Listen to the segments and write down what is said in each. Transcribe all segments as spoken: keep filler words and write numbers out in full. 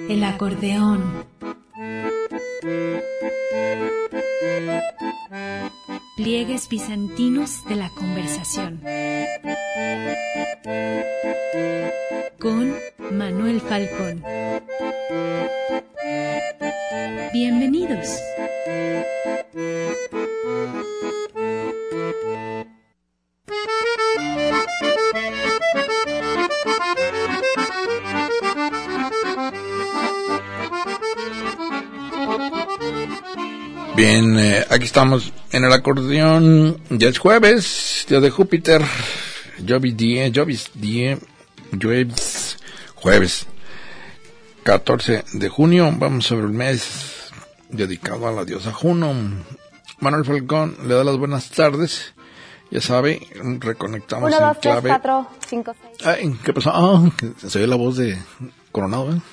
El acordeón. Pliegues bizantinos de la conversación. Con Manuel Falcón. Bienvenidos. Bien, eh, aquí estamos en el acordeón. Ya es jueves, día de Júpiter. Jovis die, Jovis die, Jovis, jueves, catorce de junio. Vamos sobre el mes dedicado a la diosa Juno. Manuel Falcón le da las buenas tardes. Ya sabe, reconectamos Uno, en dos, clave. tres, cuatro, cinco, seis. Ay, ¿qué pasó? Ah, se oye la voz de Coronado, ¿eh?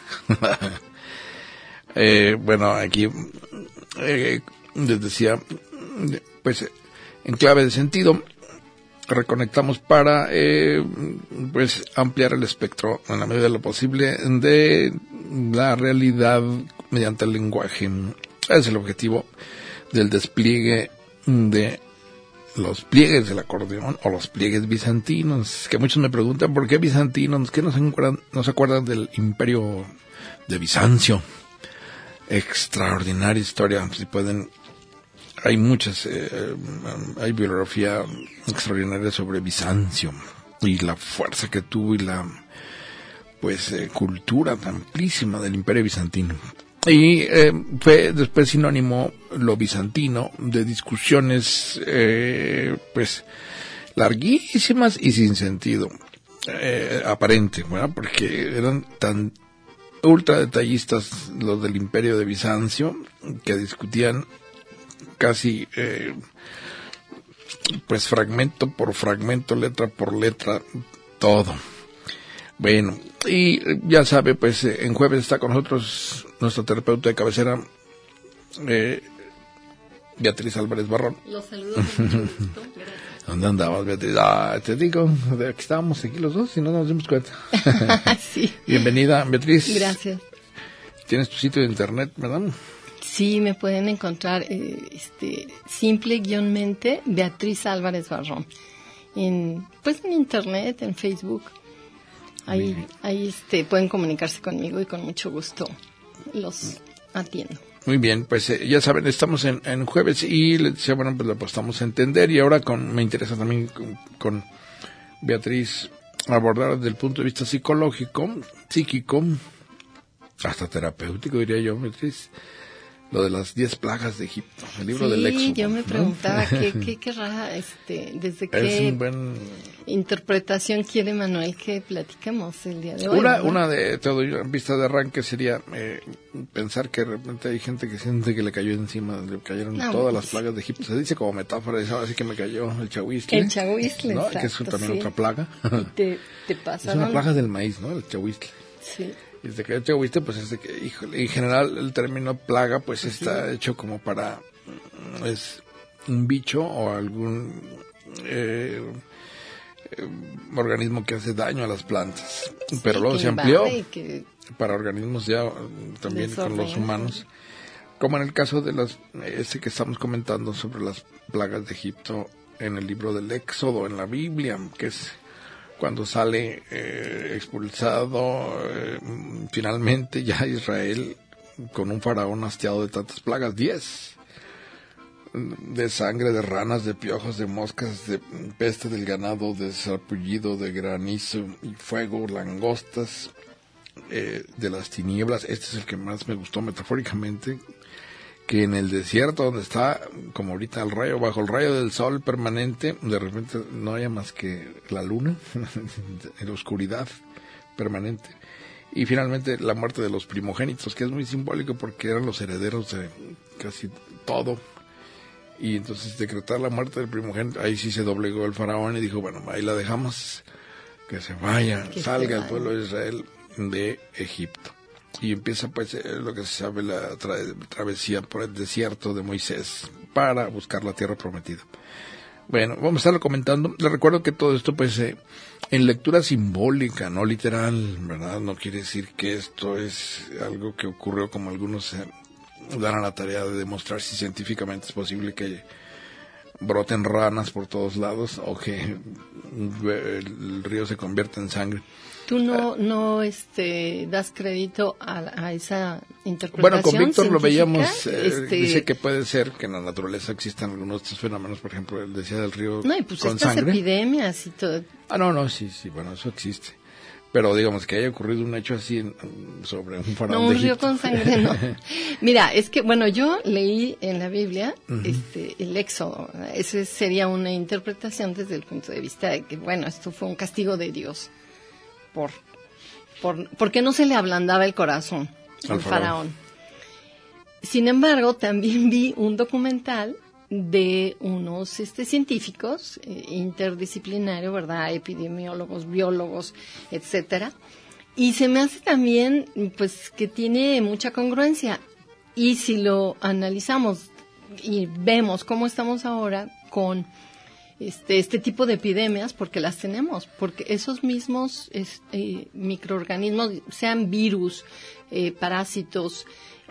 eh bueno, aquí eh, les decía, pues en clave de sentido, reconectamos para eh, pues ampliar el espectro en la medida de lo posible de la realidad mediante el lenguaje. Ese es el objetivo del despliegue de los pliegues del acordeón o los pliegues bizantinos, que muchos me preguntan por qué bizantinos, que no se acuerdan, no se acuerdan del imperio de Bizancio. Extraordinaria historia, si pueden. Hay muchas, eh, hay bibliografía extraordinaria sobre Bizancio y la fuerza que tuvo y la, pues, eh, cultura amplísima del Imperio Bizantino. Y eh, fue después sinónimo lo bizantino de discusiones, eh, pues, larguísimas y sin sentido eh, aparente, ¿verdad? Porque eran tan ultra detallistas los del Imperio de Bizancio que discutían casi eh, pues fragmento por fragmento, letra por letra, todo. Bueno, y ya sabe, pues en jueves está con nosotros nuestra terapeuta de cabecera, eh, Beatriz Álvarez Barrón. Los saludo con mucho gusto. Gracias. ¿Dónde andabas, Beatriz? Ah, te digo, de aquí estábamos aquí los dos y no nos dimos cuenta. Sí. Bienvenida, Beatriz. Gracias. Tienes tu sitio de internet, ¿verdad? Sí, me pueden encontrar eh, este simple-mente Beatriz Álvarez Barrón. En, pues en internet, en Facebook. Ahí, ahí este, pueden comunicarse conmigo y con mucho gusto los atiendo. Muy bien, pues eh, ya saben, estamos en, en jueves y les decía, bueno, pues lo apostamos a entender y ahora con me interesa también con, con Beatriz abordar desde el punto de vista psicológico, psíquico, hasta terapéutico, diría yo, Beatriz, lo de las diez plagas de Egipto, el libro sí, del Éxodo. Sí, yo me ¿no? preguntaba qué, qué querrá, este, desde qué buen... interpretación quiere Manuel que platiquemos el día de hoy. Una, ¿no? una de todo en vista de arranque sería eh, pensar que de repente hay gente que siente que le cayó encima, le cayeron no, todas pues, las plagas de Egipto. Se dice como metáfora, así que me cayó el chahuistle. El chahuistle, ¿no? exacto, Que es también sí. otra plaga. Y te, te pasaron... Es una plaga del maíz, ¿no? El chahuistle. Sí. Y desde que el chahuistle, pues es de que, híjole, en general el término plaga, pues sí. Está hecho como para, es un bicho o algún eh, eh, organismo que hace daño a las plantas. Sí, pero luego se amplió que... para organismos ya también con los humanos. Como en el caso de las, este que estamos comentando sobre las plagas de Egipto en el libro del Éxodo, en la Biblia, que es cuando sale eh, expulsado eh, finalmente ya Israel con un faraón hastiado de tantas plagas, diez, de sangre, de ranas, de piojos, de moscas, de peste del ganado, de sarpullido, de granizo y fuego, langostas, eh, de las tinieblas. Este es el que más me gustó metafóricamente, que en el desierto donde está, como ahorita el rayo, bajo el rayo del sol permanente, de repente no haya más que la luna, en la oscuridad permanente. Y finalmente la muerte de los primogénitos, que es muy simbólico porque eran los herederos de casi todo. Y entonces decretar la muerte del primogénito, ahí sí se doblegó el faraón y dijo, bueno, ahí la dejamos, que se vaya, que salga se vaya el pueblo de Israel de Egipto. Y empieza pues eh, lo que se sabe la tra- travesía por el desierto de Moisés para buscar la tierra prometida. Bueno, vamos a estarlo comentando. Les recuerdo que todo esto pues eh, en lectura simbólica, no literal, ¿verdad? No quiere decir que esto es algo que ocurrió como algunos se dan a la tarea de demostrar si científicamente es posible que broten ranas por todos lados o que el río se convierta en sangre. ¿Tú no, no este, das crédito a, a esa interpretación Bueno, con Víctor científica? Lo veíamos, eh, este... dice que puede ser que en la naturaleza existan algunos de estos fenómenos, por ejemplo, él decía del río no, y pues con estas sangre. epidemias y todo. Ah, no, no, sí, sí, bueno, eso existe. Pero digamos que haya ocurrido un hecho así en, sobre un faraón No, un de río Egipto. con sangre, no. Mira, es que, bueno, yo leí en la Biblia uh-huh. este, el Éxodo. Esa sería una interpretación desde el punto de vista de que, bueno, esto fue un castigo de Dios por... Por, porque no se le ablandaba el corazón al faraón. faraón. Sin embargo, también vi un documental de unos este, científicos eh, interdisciplinarios, ¿verdad? Epidemiólogos, biólogos, etcétera. Y se me hace también, pues, que tiene mucha congruencia. Y si lo analizamos y vemos cómo estamos ahora con Este, este tipo de epidemias, porque las tenemos, porque esos mismos es, eh, microorganismos, sean virus, eh, parásitos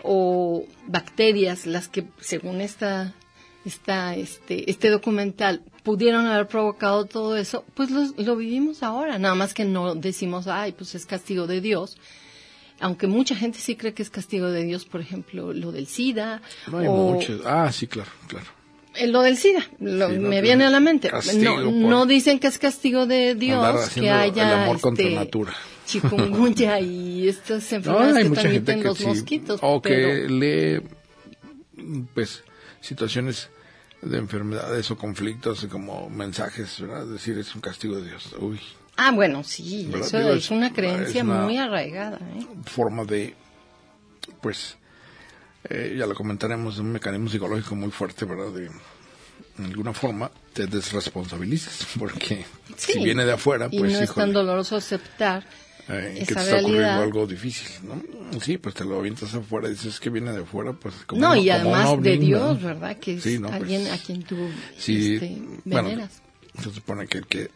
o bacterias, las que según esta, esta, este, este documental pudieron haber provocado todo eso, pues lo, lo vivimos ahora, nada más que no decimos, ay, pues es castigo de Dios. Aunque mucha gente sí cree que es castigo de Dios, por ejemplo, lo del SIDA. No hay o, muchos. Ah, sí, claro, claro. Lo del SIDA, lo, sí, no, me viene a la mente. No, no por... dicen que es castigo de Dios, que haya el amor este, contra natura. chikungunya y estas enfermedades no, hay que mucha transmiten gente los que mosquitos. Sí, o pero... que lee, pues, situaciones de enfermedades o conflictos como mensajes, ¿verdad? Es decir, es un castigo de Dios. Uy. Ah, bueno, sí, ¿verdad? Eso Digo, es una creencia es una muy arraigada. ¿eh? Forma de, pues... Eh, ya lo comentaremos, un mecanismo psicológico muy fuerte, ¿verdad? De, en alguna forma te desresponsabilizas, porque sí, si viene de afuera, pues... Y no es híjole, tan doloroso aceptar eh, esa que te está realidad. ocurriendo algo difícil, ¿no? Sí, pues te lo avientas afuera y dices que viene de afuera, pues... Como no, uno, y además como de ovni, Dios, ¿no? ¿verdad? Que es sí, no, alguien pues, a quien tú sí, este, veneras. Bueno, se supone que el que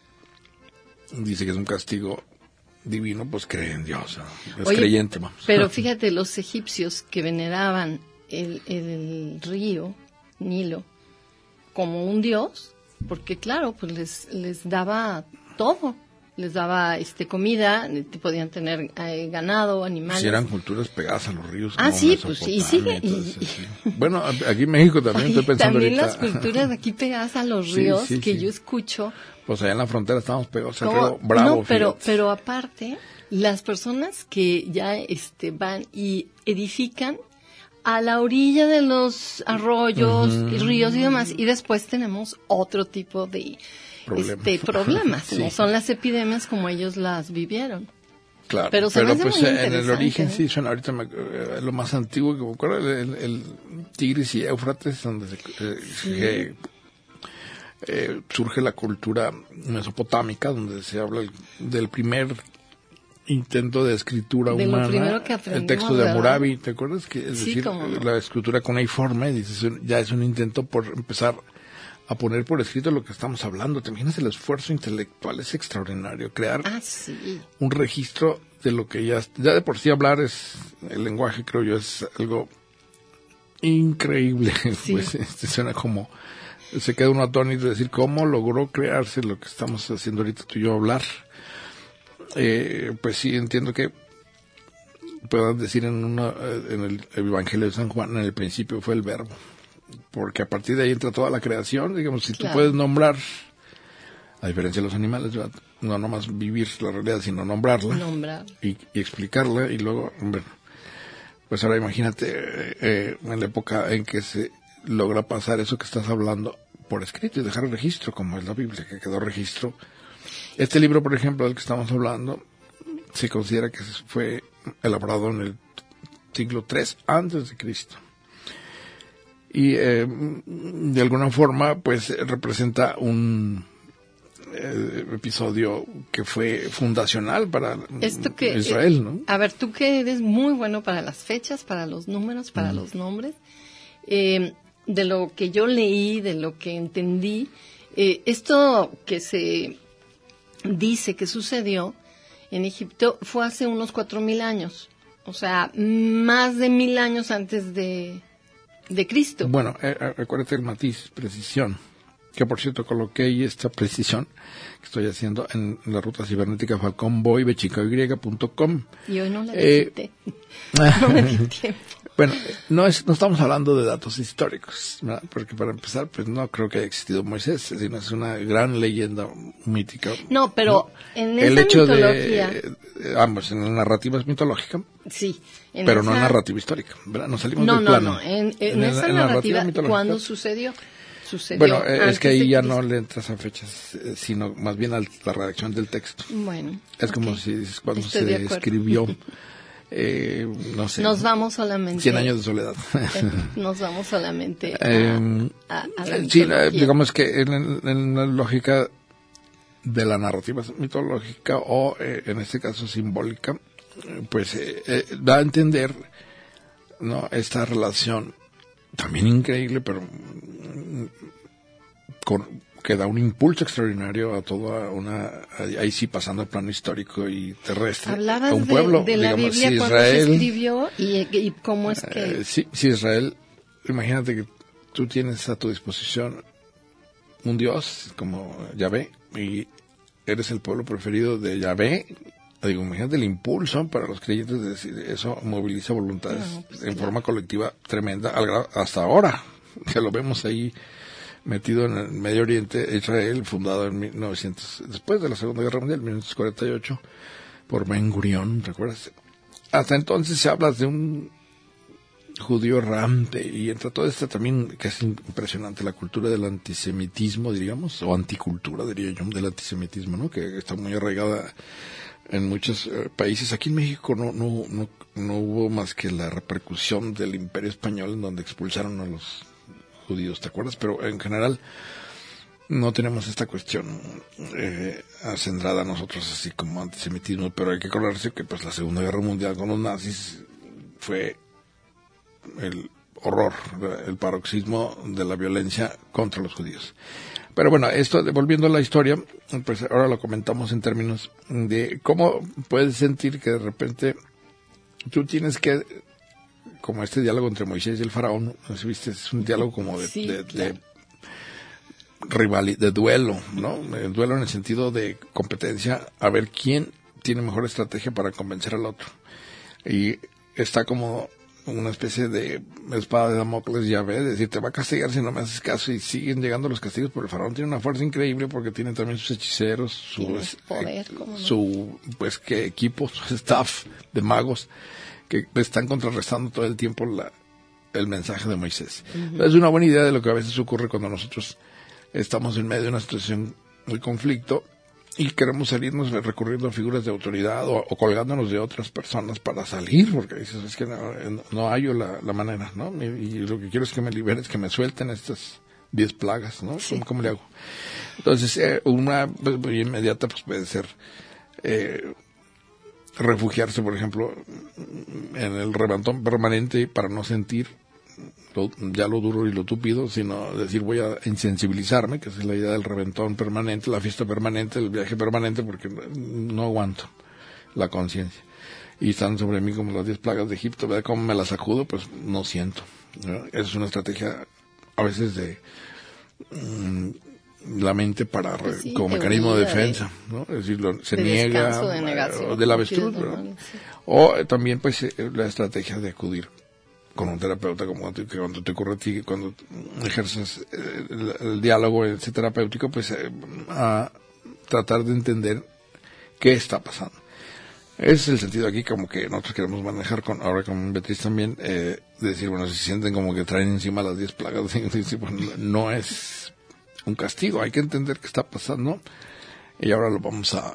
dice que es un castigo divino, pues cree en Dios, ¿no? Es Oye, creyente, vamos. Pero fíjate, los egipcios que veneraban El, el río Nilo como un dios, porque claro, pues les les daba todo, les daba este comida, podían tener eh, ganado, animales. Si eran culturas pegadas a los ríos. Ah, sí, pues sí, sigue. Entonces, y, sí. Bueno, aquí en México también Oye, estoy pensando también ahorita. También las culturas aquí pegadas a los ríos, sí, sí, que sí. yo escucho. Pues allá en la frontera estamos pegados al río Bravo. No, pero, pero aparte, las personas que ya este van y edifican a la orilla de los arroyos uh-huh. y ríos y demás, y después tenemos otro tipo de problemas, este, problemas sí. no son las epidemias como ellos las vivieron. Claro, pero, se pero me pues muy en el origen ¿eh? sí son ahorita me, eh, lo más antiguo que me acuerdo, el, el Tigris y Éufrates, donde se, eh, sí. se, eh, surge la cultura mesopotámica, donde se habla el, del primer intento de escritura de humana, el texto de Hammurabi, ¿te acuerdas? Que es sí, decir, no. la escritura cuneiforme, dices, ya es un intento por empezar a poner por escrito lo que estamos hablando. ¿Te imaginas el esfuerzo intelectual? Es extraordinario, crear ah, sí. un registro de lo que ya, ya de por sí hablar es, el lenguaje creo yo es algo increíble, sí. Pues este suena como, se queda uno atónito de decir cómo logró crearse lo que estamos haciendo ahorita tú y yo hablar. Eh, pues sí, entiendo que puedan decir en, una, en el Evangelio de San Juan, en el principio fue el verbo, porque a partir de ahí entra toda la creación, digamos, si claro. tú puedes nombrar, a diferencia de los animales, ¿verdad? No nomás vivir la realidad, sino nombrarla Nombrar. y, y explicarla, y luego, bueno, pues ahora imagínate eh, en la época en que se logra pasar eso que estás hablando por escrito y dejar el registro, como es la Biblia, que quedó registro. Este libro, por ejemplo, del que estamos hablando, se considera que fue elaborado en el siglo tres antes de Cristo. Y eh, de alguna forma, pues, representa un eh, episodio que fue fundacional para Esto que, Israel, ¿no? A ver, tú que eres muy bueno para las fechas, para los números, para mm. los nombres, eh, de lo que yo leí, de lo que entendí, eh, esto que se... dice que sucedió en Egipto fue hace unos cuatro mil años. O sea, más de mil años antes de, de Cristo. Bueno, eh, recuérdate el matiz, precisión. Que por cierto coloqué ahí esta precisión que estoy haciendo en la ruta cibernética falcón boy bechica y punto com. Y hoy no la visité. Eh, no me di tiempo. Bueno, no es, no estamos hablando de datos históricos, ¿verdad? Porque para empezar, pues no creo que haya existido Moisés, sino es una gran leyenda mítica. No, pero ¿no? en el esa hecho mitología... de, ambos, en la narrativa es mitológica, sí, en pero esa... no en narrativa histórica, ¿verdad? Nos salimos no, del no, plano. No, en, en, en esa el, narrativa, narrativa ¿cuándo sucedió? Sucedió bueno, eh, es que ahí ya Cristo. no le entras a fechas, eh, sino más bien a la redacción del texto. Bueno. Es okay. como si cuando Estoy se escribió, eh, no sé. Nos vamos solamente. Cien años de soledad. Nos vamos solamente a, eh, a, a la sí, la, digamos que en, en la lógica de la narrativa mitológica o eh, en este caso simbólica, pues eh, eh, da a entender, ¿no?, esta relación también increíble, pero con, que da un impulso extraordinario a toda una, ahí sí pasando al plano histórico y terrestre. Hablabas a un pueblo, de, de la digamos, Biblia si cuando Israel, se escribió y, y cómo es que... Eh, sí, si Israel, imagínate que tú tienes a tu disposición un Dios como Yahvé y eres el pueblo preferido de Yahvé. Digo, imagínate el impulso para los creyentes de decir eso, moviliza voluntades no, pues, en claro. forma colectiva tremenda, al grado, hasta ahora, que lo vemos ahí metido en el Medio Oriente, Israel, fundado en mil novecientos, después de la Segunda Guerra Mundial, mil novecientos cuarenta y ocho, por Ben Gurión, ¿recuerdas? Hasta entonces se habla de un judío errante, y entra todo esto también, que es impresionante, la cultura del antisemitismo, diríamos, o anticultura, diría yo, del antisemitismo, ¿no?, que está muy arraigada en muchos eh, países. Aquí en México no, no, no, no hubo más que la repercusión del Imperio Español, en donde expulsaron a los judíos, ¿te acuerdas? Pero en general no tenemos esta cuestión eh, acendrada nosotros así como antisemitismo, pero hay que acordarse que pues la Segunda Guerra Mundial con los nazis fue el horror, el paroxismo de la violencia contra los judíos. Pero bueno, esto, volviendo a la historia, pues ahora lo comentamos en términos de cómo puedes sentir que de repente tú tienes que, como este diálogo entre Moisés y el faraón, ¿viste? Es un diálogo como de, sí, de, claro. de rival, de duelo, ¿no? El duelo en el sentido de competencia, a ver quién tiene mejor estrategia para convencer al otro. Y está como una especie de espada de Damocles, Yahvé, es decir, te va a castigar si no me haces caso, y siguen llegando los castigos, pero el faraón tiene una fuerza increíble porque tiene también sus hechiceros, su, poder, eh, no? su pues que equipo, su staff de magos que están contrarrestando todo el tiempo la, el mensaje de Moisés. Uh-huh. Es una buena idea de lo que a veces ocurre cuando nosotros estamos en medio de una situación de conflicto y queremos salirnos recurriendo a figuras de autoridad o, o colgándonos de otras personas para salir, porque dices, es que no, no hallo la, la manera, ¿no? Y, y lo que quiero es que me liberes, que me suelten estas diez plagas, ¿no? Sí. ¿Cómo, ¿Cómo le hago? Entonces, eh, una pues, muy inmediata pues puede ser eh, refugiarse, por ejemplo, en el reventón permanente para no sentir Lo, ya lo duro y lo túpido, sino decir voy a insensibilizarme, que es la idea del reventón permanente, la fiesta permanente, el viaje permanente, porque no aguanto la conciencia. Y están sobre mí como las diez plagas de Egipto, ¿verdad? Como me las sacudo, pues no siento, ¿no? Esa es una estrategia a veces de mmm, la mente para pues sí, como mecanismo de defensa, ¿no? Es decir, lo, se de niega de negación, o del avestruz, ¿no? Sí. O eh, también pues eh, la estrategia de acudir con un terapeuta, como cuando, que cuando te ocurre a ti, cuando ejerces eh, el, el diálogo ese terapéutico, pues eh, a tratar de entender qué está pasando. Ese es el sentido aquí, como que nosotros queremos manejar, con ahora con Beatriz también, eh, decir, bueno, si sienten como que traen encima las diez plagas, bueno, no es un castigo, hay que entender qué está pasando, y ahora lo vamos a,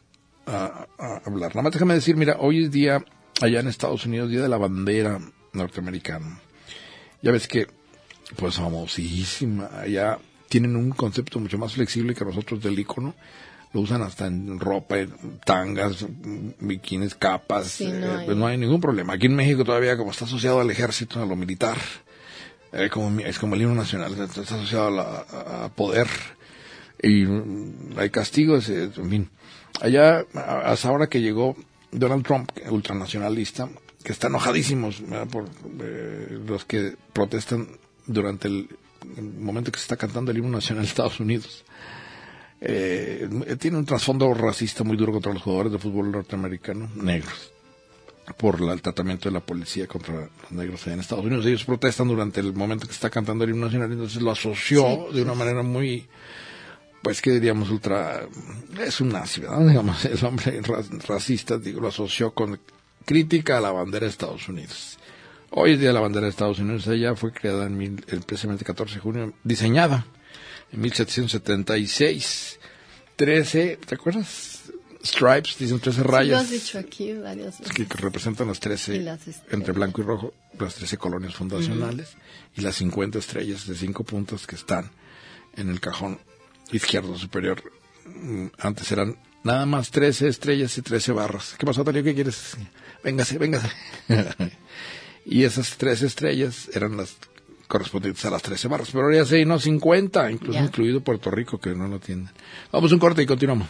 a, a hablar. Nada más déjame decir, mira, hoy es día, allá en Estados Unidos, día de la bandera norteamericano. Ya ves que, pues, famosísima, allá tienen un concepto mucho más flexible que nosotros del ícono, lo usan hasta en ropa, en tangas, bikinis, capas, sí, no, eh, hay... pues no hay ningún problema. Aquí en México todavía, como está asociado al ejército, a lo militar, eh, como, es como el himno nacional, está asociado a, la, a poder, y hay castigos, eh, en fin. Allá, hasta ahora que llegó Donald Trump, ultranacionalista, que está enojadísimos, ¿verdad?, por eh, los que protestan durante el, el momento que se está cantando el himno nacional de Estados Unidos. Eh, tiene un trasfondo racista muy duro contra los jugadores de fútbol norteamericano negros, por la, el tratamiento de la policía contra los negros allá en Estados Unidos. Ellos protestan durante el momento que se está cantando el himno nacional, entonces lo asoció sí, de una sí. manera muy, pues que diríamos ultra, es un nazi, ¿verdad? Digamos, el hombre racista, digo, lo asoció con crítica a la bandera de Estados Unidos. Hoy es día de la bandera de Estados Unidos. Ella fue creada en mil, el precisamente catorce de junio, diseñada en mil setecientos setenta y seis. trece, ¿te acuerdas? Stripes, dicen trece rayas. Sí, lo has dicho aquí varias veces. Que, que representan las trece, las entre blanco y rojo, las trece colonias fundacionales, uh-huh. y las cincuenta estrellas de cinco puntos que están en el cajón izquierdo superior. Antes eran nada más trece estrellas y trece barras. ¿Qué pasó, Talio? ¿Qué quieres? Véngase, véngase. Y esas trece estrellas eran las correspondientes a las trece barras, pero ahora ya se llenó cincuenta, incluso yeah. incluido Puerto Rico, que no lo tienen. Vamos a un corte y continuamos.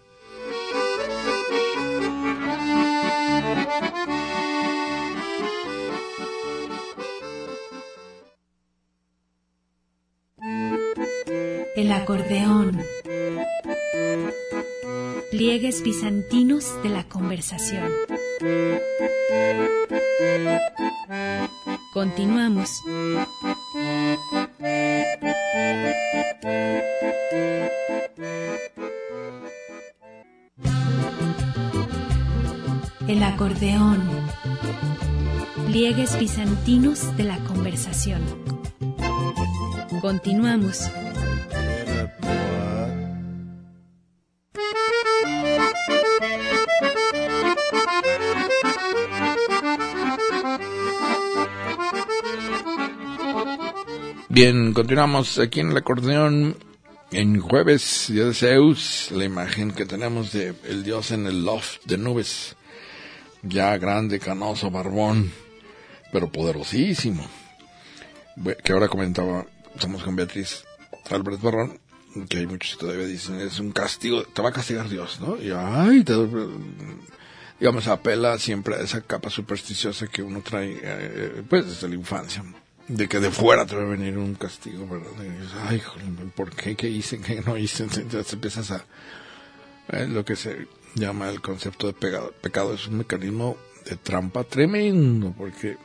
El acordeón. Pliegues bizantinos de la conversación. Continuamos. El acordeón. Pliegues bizantinos de la conversación. Continuamos. Bien, continuamos aquí en el acordeón en jueves, día de Zeus, la imagen que tenemos de el dios en el loft de nubes, ya grande, canoso, barbón, pero poderosísimo, que ahora comentaba, estamos con Beatriz Álvarez Barrón, que hay muchos que todavía dicen, es un castigo, te va a castigar Dios, ¿no? Y ay, te, digamos, apela siempre a esa capa supersticiosa que uno trae, eh, pues desde la infancia, de que de fuera te va a venir un castigo, ¿verdad? Y dices, ay, joder, ¿por qué? ¿Qué hice? ¿Qué no hice? Entonces empiezas a... Eh, lo que se llama el concepto de pecado. Pecado es un mecanismo de trampa tremendo, porque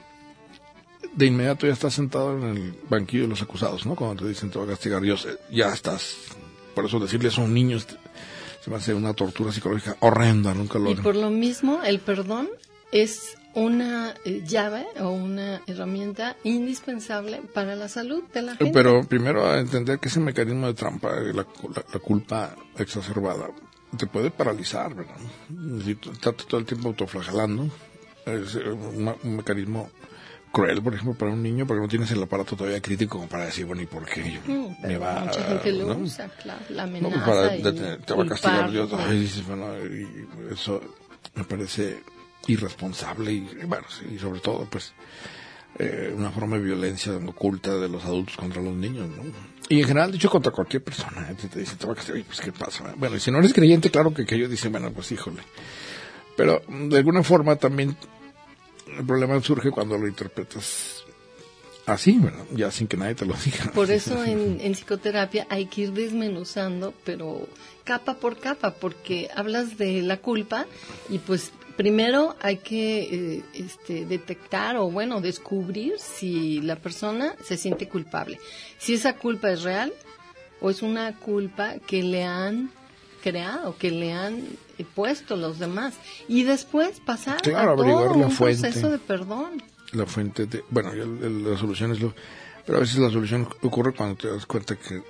de inmediato ya estás sentado en el banquillo de los acusados, ¿no? Cuando te dicen te va a castigar Dios, ya estás... Por eso decirles a un niño se me hace una tortura psicológica horrenda, nunca lo... Y por lo mismo, el perdón es una eh, llave o una herramienta indispensable para la salud de la gente. Pero primero a entender que ese mecanismo de trampa, la, la, la culpa exacerbada, te puede paralizar, ¿verdad? Si tú estás todo el tiempo autoflagelando, es un, un mecanismo cruel, por ejemplo, para un niño, porque no tienes el aparato todavía crítico como para decir, bueno, ¿y por qué yo mm, me va mucha gente lo ¿no? usa, claro, la amenaza no, para y detener, te va a castigar Dios. Ay, dices, bueno, y eso me parece irresponsable y, bueno, y sobre todo, pues, eh, una forma de violencia oculta de los adultos contra los niños, ¿no? Y en general, dicho contra cualquier persona, ¿eh? Te, te dicen, te va a castigar, pues, ¿qué pasa? Bueno, y si no eres creyente, claro que, que ellos dicen, bueno, pues, híjole. Pero, de alguna forma, también, el problema surge cuando lo interpretas así, ¿verdad? Ya sin que nadie te lo diga. Por eso en, en psicoterapia hay que ir desmenuzando, pero capa por capa, porque hablas de la culpa y pues primero hay que eh, este, detectar o bueno, descubrir si la persona se siente culpable. Si esa culpa es real o es una culpa que le han creado, que le han eh, puesto los demás. Y después pasar claro, a todo la un fuente, proceso de perdón. La fuente de... Bueno, el, el, la solución es lo... Pero a veces la solución ocurre cuando te das cuenta que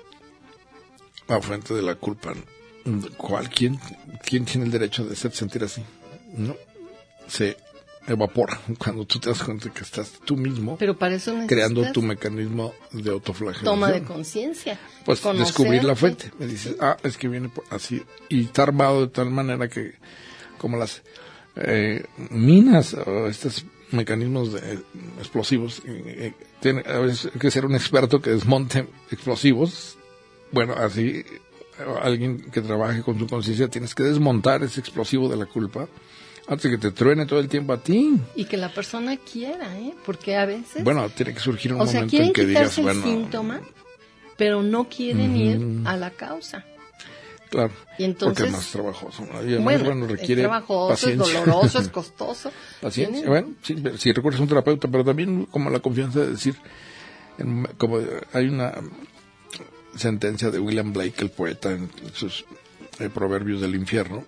la fuente de la culpa... ¿Cuál? ¿Quién, quién tiene el derecho de hacerte sentir así? No, se evapora cuando tú te das cuenta que estás tú mismo pero para eso creando tu mecanismo de autoflagelación. Toma de conciencia. Pues conocerte. Descubrir la fuente. Me dices, ah, es que viene por así. Y está armado de tal manera que, como las eh, minas o estos mecanismos de, explosivos, eh, tiene a veces hay que ser un experto que desmonte explosivos. Bueno, así alguien que trabaje con su conciencia, tienes que desmontar ese explosivo de la culpa antes de que te truene todo el tiempo a ti. Y que la persona quiera, ¿eh? Porque a veces... Bueno, tiene que surgir un o sea, momento en que digas, el bueno... síntoma, pero no quieren uh-huh. ir a la causa. Claro, y entonces, porque es más trabajoso. Y bueno, bueno, requiere es trabajoso, paciencia. es doloroso, es costoso. Paciencia, bueno, sí, si recurres a un terapeuta, pero también como la confianza de decir, en, como hay una sentencia de William Blake, el poeta, en sus eh, Proverbios del Infierno.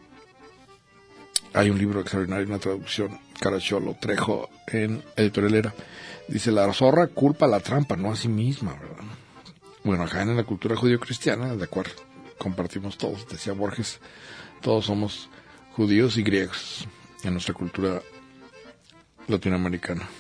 Hay un libro extraordinario, una traducción, Caracciolo Trejo, en Editorialera. Dice, la zorra culpa a la trampa, no a sí misma, ¿verdad? Bueno, acá en la cultura judío-cristiana, de acuerdo, compartimos todos, decía Borges, todos somos judíos y griegos en nuestra cultura latinoamericana.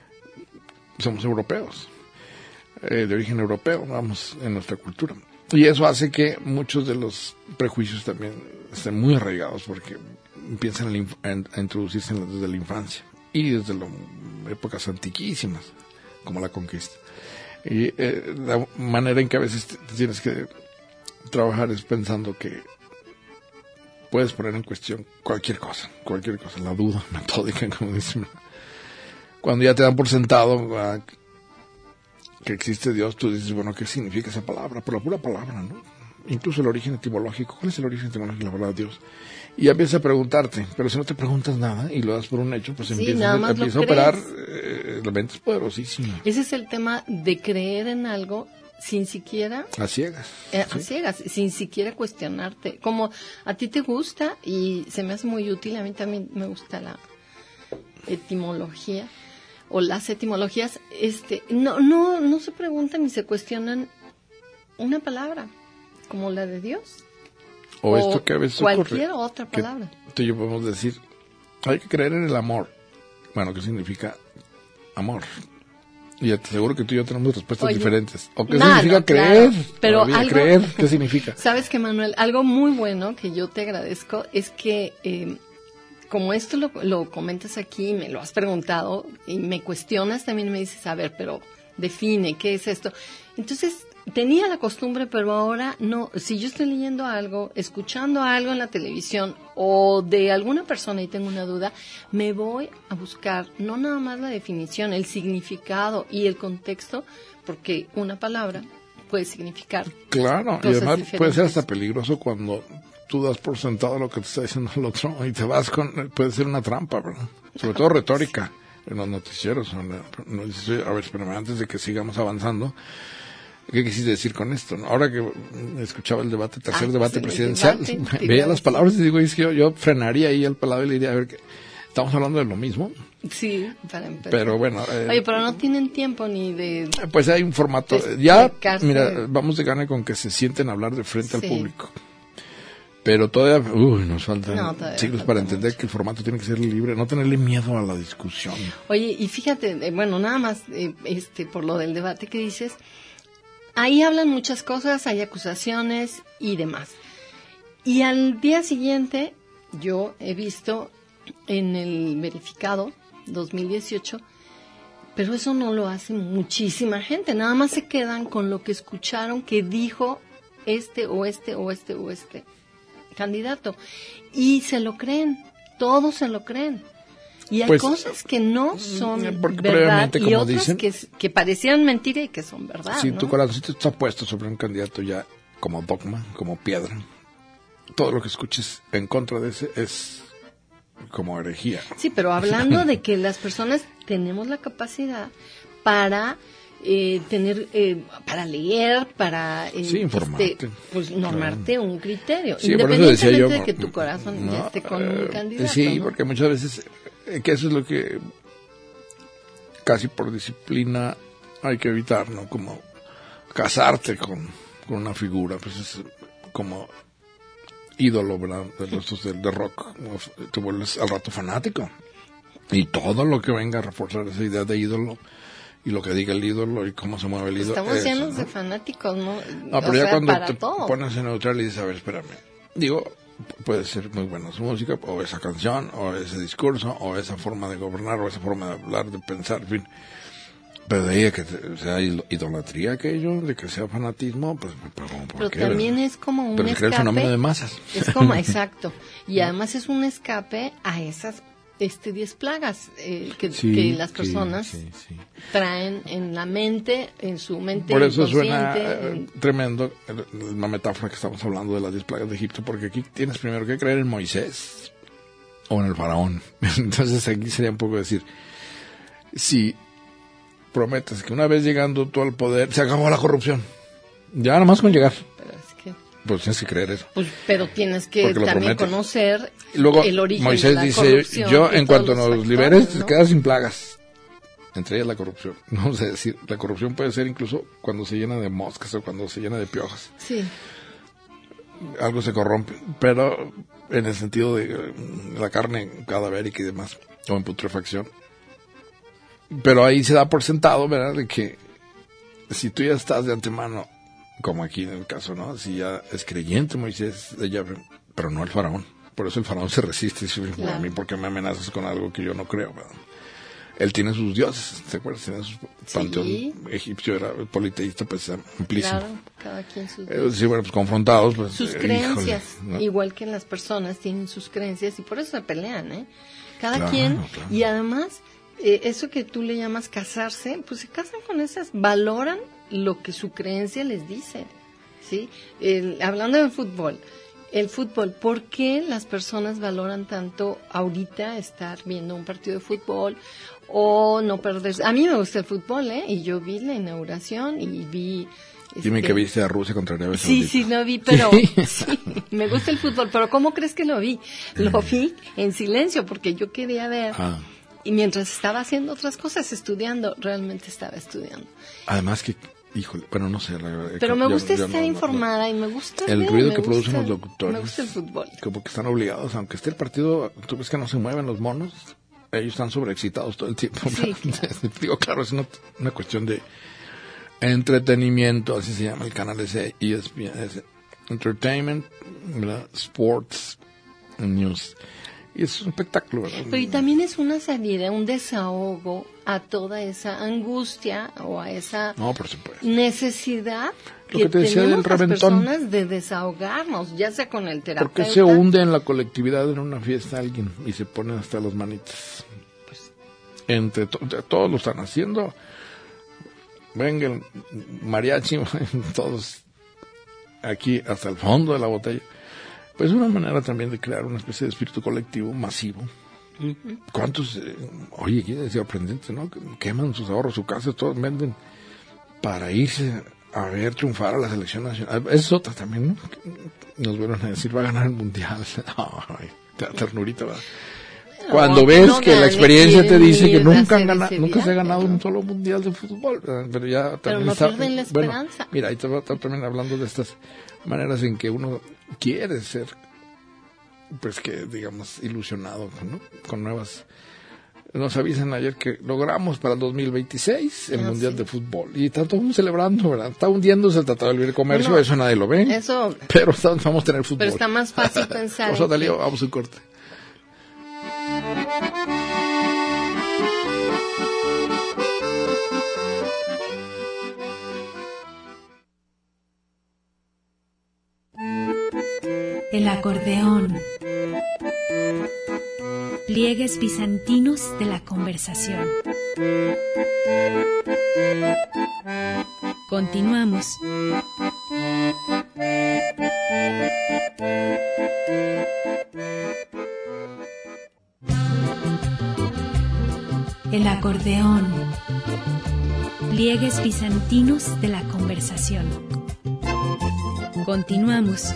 Somos europeos, eh, de origen europeo, vamos, en nuestra cultura. Y eso hace que muchos de los prejuicios también estén muy arraigados porque empiezan a, inf- a introducirse en la, desde la infancia y desde las épocas antiquísimas, como la conquista. Y eh, la manera en que a veces te, te tienes que trabajar es pensando que puedes poner en cuestión cualquier cosa, cualquier cosa, la duda metódica, como dicen. Cuando ya te dan por sentado uh, que existe Dios, tú dices, bueno, ¿qué significa esa palabra? Por la pura palabra, ¿no? Incluso el origen etimológico. ¿Cuál es el origen etimológico de la palabra Dios? Y ya empiezas a preguntarte, pero si no te preguntas nada y lo das por un hecho, pues sí, empieza, empieza a operar eh, elementos poderosísimos. Ese es el tema de creer en algo sin siquiera... A ciegas. Eh, ¿sí? A ciegas, sin siquiera cuestionarte. Como a ti te gusta, y se me hace muy útil, a mí también me gusta la etimología, o las etimologías, este, no, no, no se preguntan ni se cuestionan una palabra, como la de Dios. O, o esto que a veces cualquier ocurre, otra palabra. Tú y yo podemos decir, hay que creer en el amor. Bueno, ¿qué significa amor? Y te aseguro que tú y yo tenemos respuestas Oye, diferentes. ¿O qué no, significa no, creer? Claro, pero Todavía, algo, creer, ¿qué significa? Sabes que, Manuel, algo muy bueno que yo te agradezco es que, eh, como esto lo, lo comentas aquí, me lo has preguntado y me cuestionas, también me dices, a ver, pero define, ¿qué es esto? Entonces, tenía la costumbre, pero ahora no. Si yo estoy leyendo algo, escuchando algo en la televisión o de alguna persona y tengo una duda, me voy a buscar no nada más la definición, el significado y el contexto, porque una palabra puede significar claro, y además diferentes. Puede ser hasta peligroso cuando tú das por sentado lo que te está diciendo el otro y te vas con, puede ser una trampa, ¿verdad? Sobre todo retórica en los noticieros. No dices, a ver, espérame, antes de que sigamos avanzando, ¿qué quisiste decir con esto? ¿No? Ahora que escuchaba el debate, tercer ah, debate pues presidencial, debate, veía las palabras y digo, es que yo, yo frenaría ahí el palabra y le diría, a ver, que ¿estamos hablando de lo mismo? Sí, para empezar. Pero bueno. Eh, Oye, pero no tienen tiempo ni de... Pues hay un formato. Ya, mira, vamos de gana con que se sienten a hablar de frente sí. al público. Pero todavía, uy, nos faltan no, siglos para entender mucho. Que el formato tiene que ser libre, no tenerle miedo a la discusión. Oye, y fíjate, eh, bueno, nada más, eh, este, por lo del debate que dices, ahí hablan muchas cosas, hay acusaciones y demás. Y al día siguiente, yo he visto en el verificado dos mil dieciocho, pero eso no lo hace muchísima gente, nada más se quedan con lo que escucharon que dijo este o este o este o este candidato y se lo creen, todos se lo creen. Y hay pues, cosas que no son verdad y otras dicen, que, que parecían mentira y que son verdad. Si ¿no? tu corazoncito está puesto sobre un candidato ya como dogma, como piedra, todo lo que escuches en contra de ese es como herejía. Sí, pero hablando de que las personas tenemos la capacidad para eh, tener, eh, para leer, para eh, sí, informarte, este, pues normarte claro. un criterio, sí, independientemente yo, de que tu corazón no, ya esté con un candidato. Sí, ¿no? porque muchas veces que eso es lo que casi por disciplina hay que evitar, ¿no? Como casarte con, con una figura, pues es como ídolo, ¿verdad? De los de, de rock, te vuelves al rato fanático y todo lo que venga a reforzar esa idea de ídolo y lo que diga el ídolo y cómo se mueve el ídolo. Estamos llenos ¿no? de fanáticos, ¿no? No, pero o ya sea, cuando para te todo. pones en neutral y dices, a ver, espérame, digo, puede ser muy buena su música, o esa canción, o ese discurso, o esa forma de gobernar, o esa forma de hablar, de pensar, en fin. Pero de ahí que sea idolatría aquello, de que sea fanatismo, pues, pero, ¿por pero qué? también es como un pero es escape. el fenómeno de masas. Es como, exacto. Y además es un escape a esas este diez plagas eh, que, Sí, que las sí, personas sí, sí. traen en la mente, en su mente Por eso suena inconsciente, eh, en- tremendo el- la metáfora que estamos hablando de las diez plagas de Egipto, porque aquí tienes primero que creer en Moisés o en el faraón. Entonces aquí sería un poco decir, si prometes que una vez llegando tú al poder, se acabó la corrupción. Ya nada más con llegar, pero es que pues tienes que creer eso. pues, pero tienes que Porque lo también promete. conocer Y luego el origen Moisés de la dice, corrupción yo y en todos cuanto los nos factores, liberes, ¿no? te quedas sin plagas. Entre ellas la corrupción. Vamos a decir, la corrupción puede ser incluso cuando se llena de moscas o cuando se llena de piojas. Sí, Algo se corrompe, pero en el sentido de eh, la carne cadavérica y demás, o en putrefacción. Pero ahí se da por sentado, ¿verdad?, de que si tú ya estás de antemano, como aquí en el caso, ¿no? Si ya es creyente Moisés de Yahvé, pero no el faraón. Por eso el faraón se resiste y dice, Claro. a mí, ¿por qué me amenazas con algo que yo no creo, ¿verdad? Él tiene sus dioses, ¿te acuerdas? Tiene su panteón egipcio, era politeísta, pues amplísimo. claro, cada quien sus, Eh, sí, bueno, pues confrontados, pues... sus eh, creencias, híjole, ¿no? igual que las personas tienen sus creencias y por eso se pelean, ¿eh? Cada Claro, quien, claro. y además, eh, eso que tú le llamas casarse, pues se casan con esas, valoran lo que su creencia les dice, ¿sí? El- hablando del fútbol, el fútbol, ¿por qué las personas valoran tanto ahorita estar viendo un partido de fútbol o no perderse? A mí me gusta el fútbol, ¿eh? Y yo vi la inauguración y vi... Dime este, que viste a Rusia contra Arabia Sí, Saudita. sí, lo vi, pero Sí. sí, me gusta el fútbol, pero ¿cómo crees que lo vi? Lo vi en silencio porque yo quería ver Ah, y mientras estaba haciendo otras cosas, estudiando, realmente estaba estudiando. además que, híjole, bueno, no sé. La, verdad, Pero me yo- gusta yo estar no- no- informada y me gusta El ver, ruido me que gusta- producen los locutores. Me gusta el fútbol. Como que están obligados, aunque esté el partido, tú ves que no se mueven los monos, ellos están sobreexcitados todo el tiempo. Sí, Digo, claro, es una, una cuestión de entretenimiento, así se llama el canal ese, E S P N, ese, Entertainment, ¿verdad? Sports, News. Y es un espectáculo, ¿verdad? Pero y también es una salida, un desahogo a toda esa angustia o a esa No, por supuesto. necesidad Lo que, que te decía tenemos del las reventón. personas de desahogarnos, ya sea con el ¿Por terapeuta. qué se hunde en la colectividad en una fiesta alguien y se pone hasta las manitas? Pues, entre to- todos lo están haciendo. Venga el mariachi, todos aquí hasta el fondo de la botella. Pues es una manera también de crear una especie de espíritu colectivo masivo. ¿Cuántos? Eh, oye, aquí es sorprendente, ¿no? Queman sus ahorros, su casa, todos venden para irse a ver triunfar a la selección nacional. Esa es otra también, ¿no? Nos vuelven a decir, va a ganar el mundial. Ay, te da ternurita, ¿verdad? Cuando No, ves no que la ganes, experiencia te quieren dice que ir a nunca, han hacer ganado, ese nunca se ha viaje, ganado ¿no? un solo mundial de fútbol, ¿verdad? Pero ya también no está, pierden la bueno, esperanza. mira, ahí te va a estar también hablando de estas maneras en que uno quiere ser, pues que digamos, ilusionado, ¿no? Con nuevas... Nos avisan ayer que logramos para el dos mil veintiséis el Ah, Mundial sí. de Fútbol. Y está todo el mundo celebrando, ¿verdad? Está hundiéndose el Tratado de Libre Comercio, Bueno, eso nadie lo ve. Eso, Pero está- vamos a tener fútbol. pero está más fácil pensar O sea, en Dalío, que- vamos a un corte. El acordeón. Pliegues bizantinos de la conversación. Continuamos. El acordeón. Pliegues bizantinos de la conversación. Continuamos.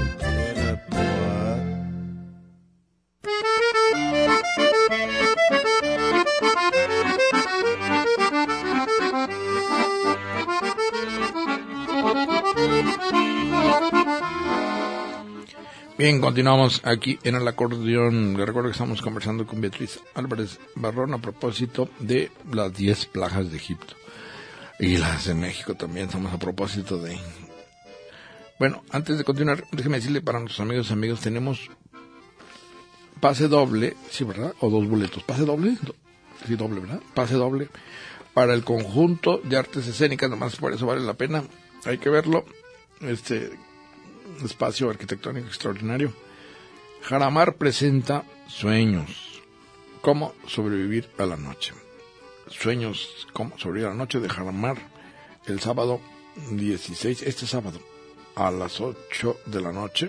Bien, continuamos aquí en el acordeón. Les recuerdo que estamos conversando con Beatriz Álvarez Barrón a propósito de las diez plagas de Egipto. Y las de México también, estamos a propósito de... Bueno, antes de continuar, déjeme decirle para nuestros amigos y amigos, tenemos pase doble, sí, ¿verdad? O dos boletos. ¿Pase doble? sí, doble, ¿verdad? Pase doble para el conjunto de artes escénicas, nomás por eso vale la pena, hay que verlo, este espacio arquitectónico extraordinario. Jarama presenta Sueños, cómo sobrevivir a la noche. Sueños, cómo sobrevivir a la noche de Jarama, el sábado dieciséis, este sábado, a las ocho de la noche.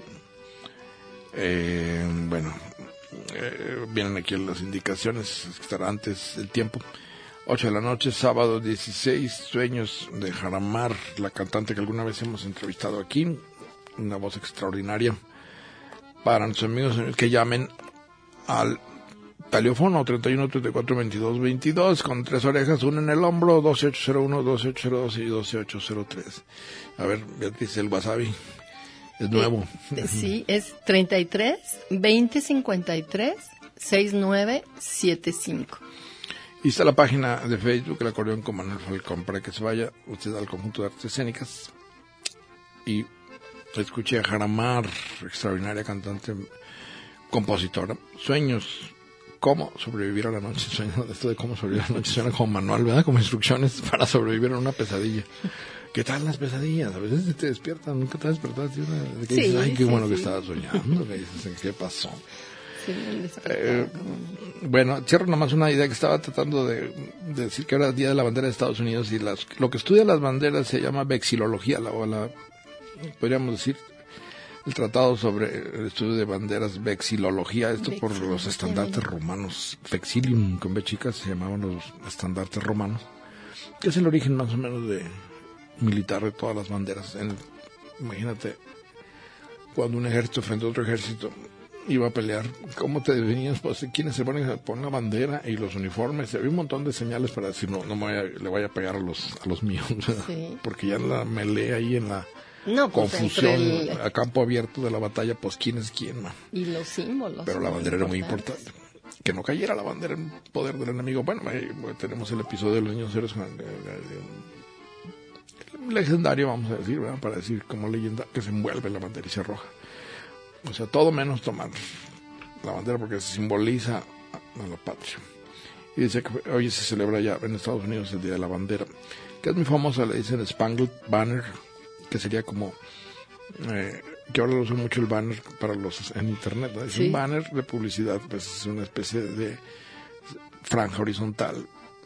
Eh, bueno, eh, vienen aquí las indicaciones, estará antes del tiempo. ocho de la noche, sábado dieciséis, Sueños de Jarama, la cantante que alguna vez hemos entrevistado aquí, una voz extraordinaria. Para nuestros amigos que llamen al teléfono treinta y uno, treinta y cuatro, veintidós, veintidós, con tres orejas, una en el hombro, doce ocho cero uno, doce ocho cero dos y doce ocho cero tres. A ver, Beatriz, el wasabi es nuevo. Eh, sí, es treinta y tres, veinte, cincuenta y tres, sesenta y nueve setenta y cinco. Y está la página de Facebook, el acordeón con Manuel Falcón, para que se vaya usted al conjunto de artes escénicas y escuché a Jarama, extraordinaria cantante, compositora. Sueños, cómo sobrevivir a la noche. Sueños, esto de cómo sobrevivir a la noche suena como manual, ¿verdad? Como instrucciones para sobrevivir a una pesadilla. ¿Qué tal las pesadillas? A veces te despiertan, nunca te has despertado. De que sí, dices, ay, qué sí, bueno sí. que estaba soñando. Que dices, ¿qué pasó? Sí, eh, bueno, cierro nomás una idea que estaba tratando de, de decir, que ahora es Día de la Bandera de Estados Unidos, y las, lo que estudia las banderas se llama vexilología, la, o la, podríamos decir, el tratado sobre el estudio de banderas, vexilología, esto por los estandartes romanos, vexilium con B chica, se llamaban los estandartes romanos, que es el origen más o menos de militar de todas las banderas. En, imagínate, cuando un ejército frente a otro ejército iba a pelear, ¿cómo te definías? Pues quienes se ponen a poner la bandera y los uniformes, había un montón de señales para decir, no, no me vaya, le vaya a pegar a los, a los míos, sí. Porque ya en la melee ahí en la no, pues confusión el... a campo abierto de la batalla, pues quién es quién, man. Y los símbolos. Pero la bandera era muy importante. Que no cayera la bandera en poder del enemigo. Bueno, ahí tenemos el episodio de los niños héroes legendario, vamos a decir, ¿verdad? Para decir como leyenda que se envuelve la bandera y se arroja. O sea, todo menos tomar la bandera, porque se simboliza a, a la patria. Y dice que hoy se celebra ya en Estados Unidos el Día de la Bandera, que es muy famosa, le dicen Spangled Banner, que sería como, eh, que ahora lo usan mucho el banner para los en internet, ¿no? Es sí. Un banner de publicidad, pues es una especie de franja horizontal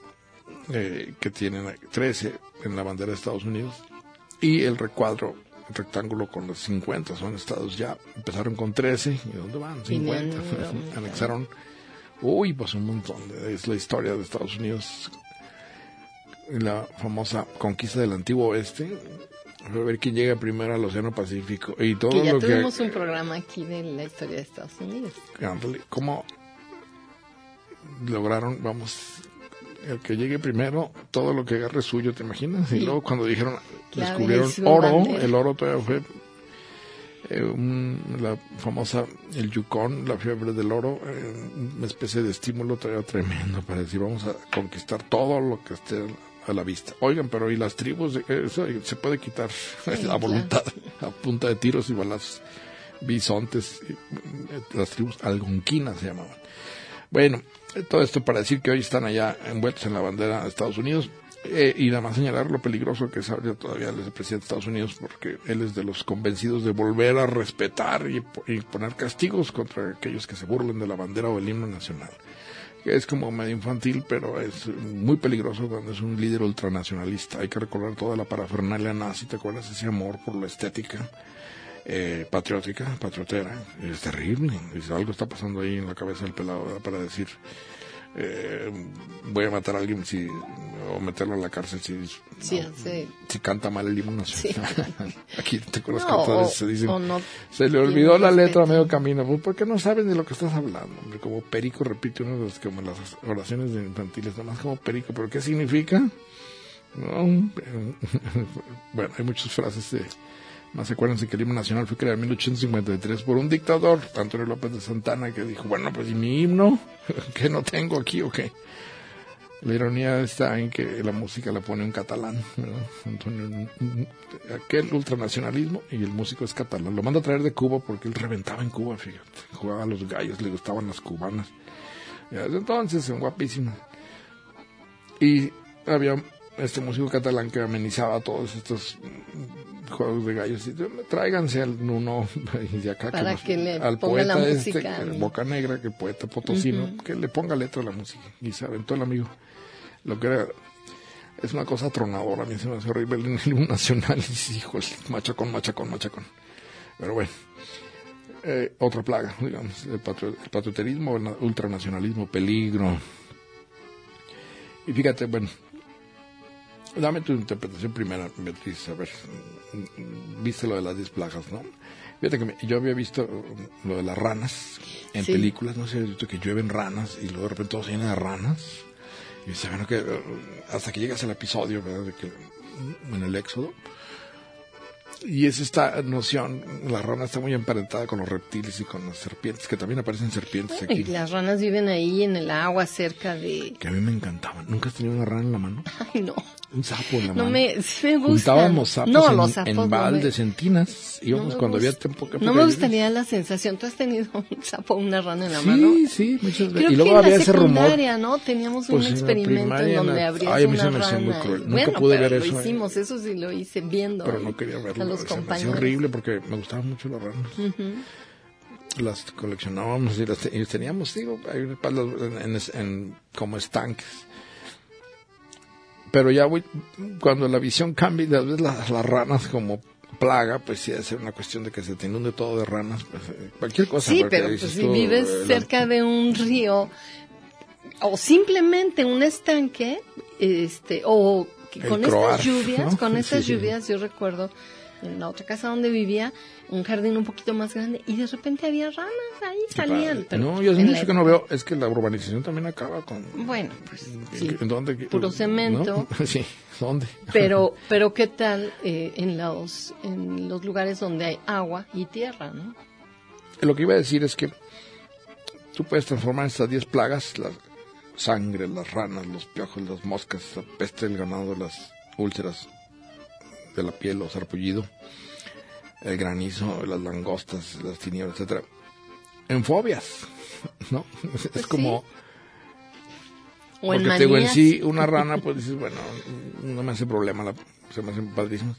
eh, que tienen trece en la bandera de Estados Unidos, y el recuadro rectángulo con los cincuenta, son estados ya, empezaron con trece, ¿y dónde van? cincuenta, anexaron, uy, pues un montón, de, es la historia de Estados Unidos, la famosa conquista del antiguo oeste, a ver quién llega primero al Océano Pacífico, y todo que ya lo tuvimos que... un programa aquí de la historia de Estados Unidos. ¿Cómo lograron, vamos... el que llegue primero, todo lo que agarre suyo, ¿te imaginas? Sí. Y luego cuando dijeron, claro, descubrieron oro, bandera. El oro todavía fue eh, un, la famosa, el Yukon, la fiebre del oro, eh, una especie de estímulo todavía tremendo para decir, vamos a conquistar todo lo que esté a la vista. Oigan, pero ¿y las tribus? Eso se puede quitar sí, a voluntad, claro. A punta de tiros y balas, bisontes, las tribus algonquinas se llamaban. Bueno, todo esto para decir que hoy están allá envueltos en la bandera de Estados Unidos, eh, y nada más señalar lo peligroso que es todavía el presidente de Estados Unidos, porque él es de los convencidos de volver a respetar y, y poner castigos contra aquellos que se burlen de la bandera o el himno nacional. Es como medio infantil, pero es muy peligroso cuando es un líder ultranacionalista. Hay que recordar toda la parafernalia nazi, ¿te acuerdas? Ese amor por la estética Eh, patriótica, patriotera, es terrible. Dice, algo está pasando ahí en la cabeza del pelado, ¿verdad? Para decir, eh, voy a matar a alguien si, o meterlo en la cárcel si, sí, no, sí. si canta mal el himno nacional. Sí. Aquí te acuerdas no, que todas se dicen, no, se le olvidó la letra a medio camino, pues porque no saben de lo que estás hablando, hombre. Como Perico repite una de las, como las oraciones de infantiles, nada más como Perico, pero ¿qué significa? No, bueno, hay muchas frases de... Más acuérdense que el himno nacional fue creado en mil ochocientos cincuenta y tres por un dictador, Antonio López de Santana, que dijo, bueno, pues ¿y mi himno? ¿Qué no tengo aquí o qué? La ironía está en que la música la pone en catalán, ¿verdad? Antonio, aquel ultranacionalismo, y el músico es catalán. Lo manda a traer de Cuba porque él reventaba en Cuba, fíjate. Jugaba a los gallos, le gustaban las cubanas. Y desde entonces, en guapísimo. Y había este músico catalán que amenizaba todos estos juegos de gallos. Y tráiganse al uno de acá, para que, que nos, le al ponga poeta la este, música, el Boca Negra, que poeta potosino, uh-huh. que le ponga letra a la música. Y se aventó el amigo. Lo que era... Es una cosa atronadora, a mí se me hace horrible en el himno nacional. Y híjole, machacón, machacón, machacón. Pero bueno, eh, otra plaga, digamos, el, patri- el patrioterismo, el ultranacionalismo, peligro. Y fíjate, bueno, dame tu interpretación primera, Beatriz, a ver, viste lo de las diez plagas, ¿no? Fíjate que me, yo había visto lo de las ranas en sí. películas, no sé, que llueven ranas y luego de repente todo se llena de ranas. Y dice, bueno, que hasta que llegas al episodio, ¿verdad? De que, en el Éxodo. Y es esta noción, la rana está muy emparentada con los reptiles y con las serpientes, que también aparecen serpientes bueno, aquí. Y las ranas viven ahí en el agua, cerca de... Que a mí me encantaban. ¿Nunca has tenido una rana en la mano? Ay, no. Un sapo en la no mano. Me, sí me gustan. Juntábamos sapos no, en, los sapos en baldes, no me... en tinas. Íbamos no cuando gusta. había tiempo que... No me gustaría la sensación. ¿Tú has tenido un sapo o una rana en la sí, mano? Sí, sí, muchas veces. Creo y luego que había en la ese rumor. ¿no? Teníamos pues un experimento en donde abrías Ay, a mí una se me hacía rana. muy cruel. Y, Nunca bueno, pude pero ver lo eso. hicimos, ¿eh? eso sí lo hice viendo. Pero no quería verlo. A los se compañeros. me hacía horrible porque me gustaban mucho las ranas. Uh-huh. Las coleccionábamos y las te- y teníamos, digo, hay en, en, en, como estanques. Pero ya voy, cuando la visión cambia y ves las, las ranas como plaga, pues sí debe ser una cuestión de que se te inunde todo de ranas, pues, cualquier cosa. Sí, pero pues, si vives eh, cerca la... de un río o simplemente un estanque, este, o que con croar, estas lluvias, ¿no? con estas sí, lluvias, sí. Yo recuerdo en la otra casa donde vivía, un jardín un poquito más grande y de repente había ranas ahí, Qué salían. Pero no, yo hace mucho la... que no veo, es que la urbanización también acaba con... Bueno, pues sí, ¿en dónde? Puro cemento. ¿No? Sí, ¿dónde? Pero, pero ¿qué tal eh, en los en los lugares donde hay agua y tierra, no? Lo que iba a decir es que tú puedes transformar estas diez plagas, la sangre, las ranas, los piojos, las moscas, la peste del ganado, las úlceras de la piel o sarpullido, el granizo, las langostas, las tinieblas, etcétera, en fobias, ¿no? Pues es como... Sí. O en porque te digo, en sí, una rana, pues dices, bueno, no me hace problema, la, se me hacen padrísimos.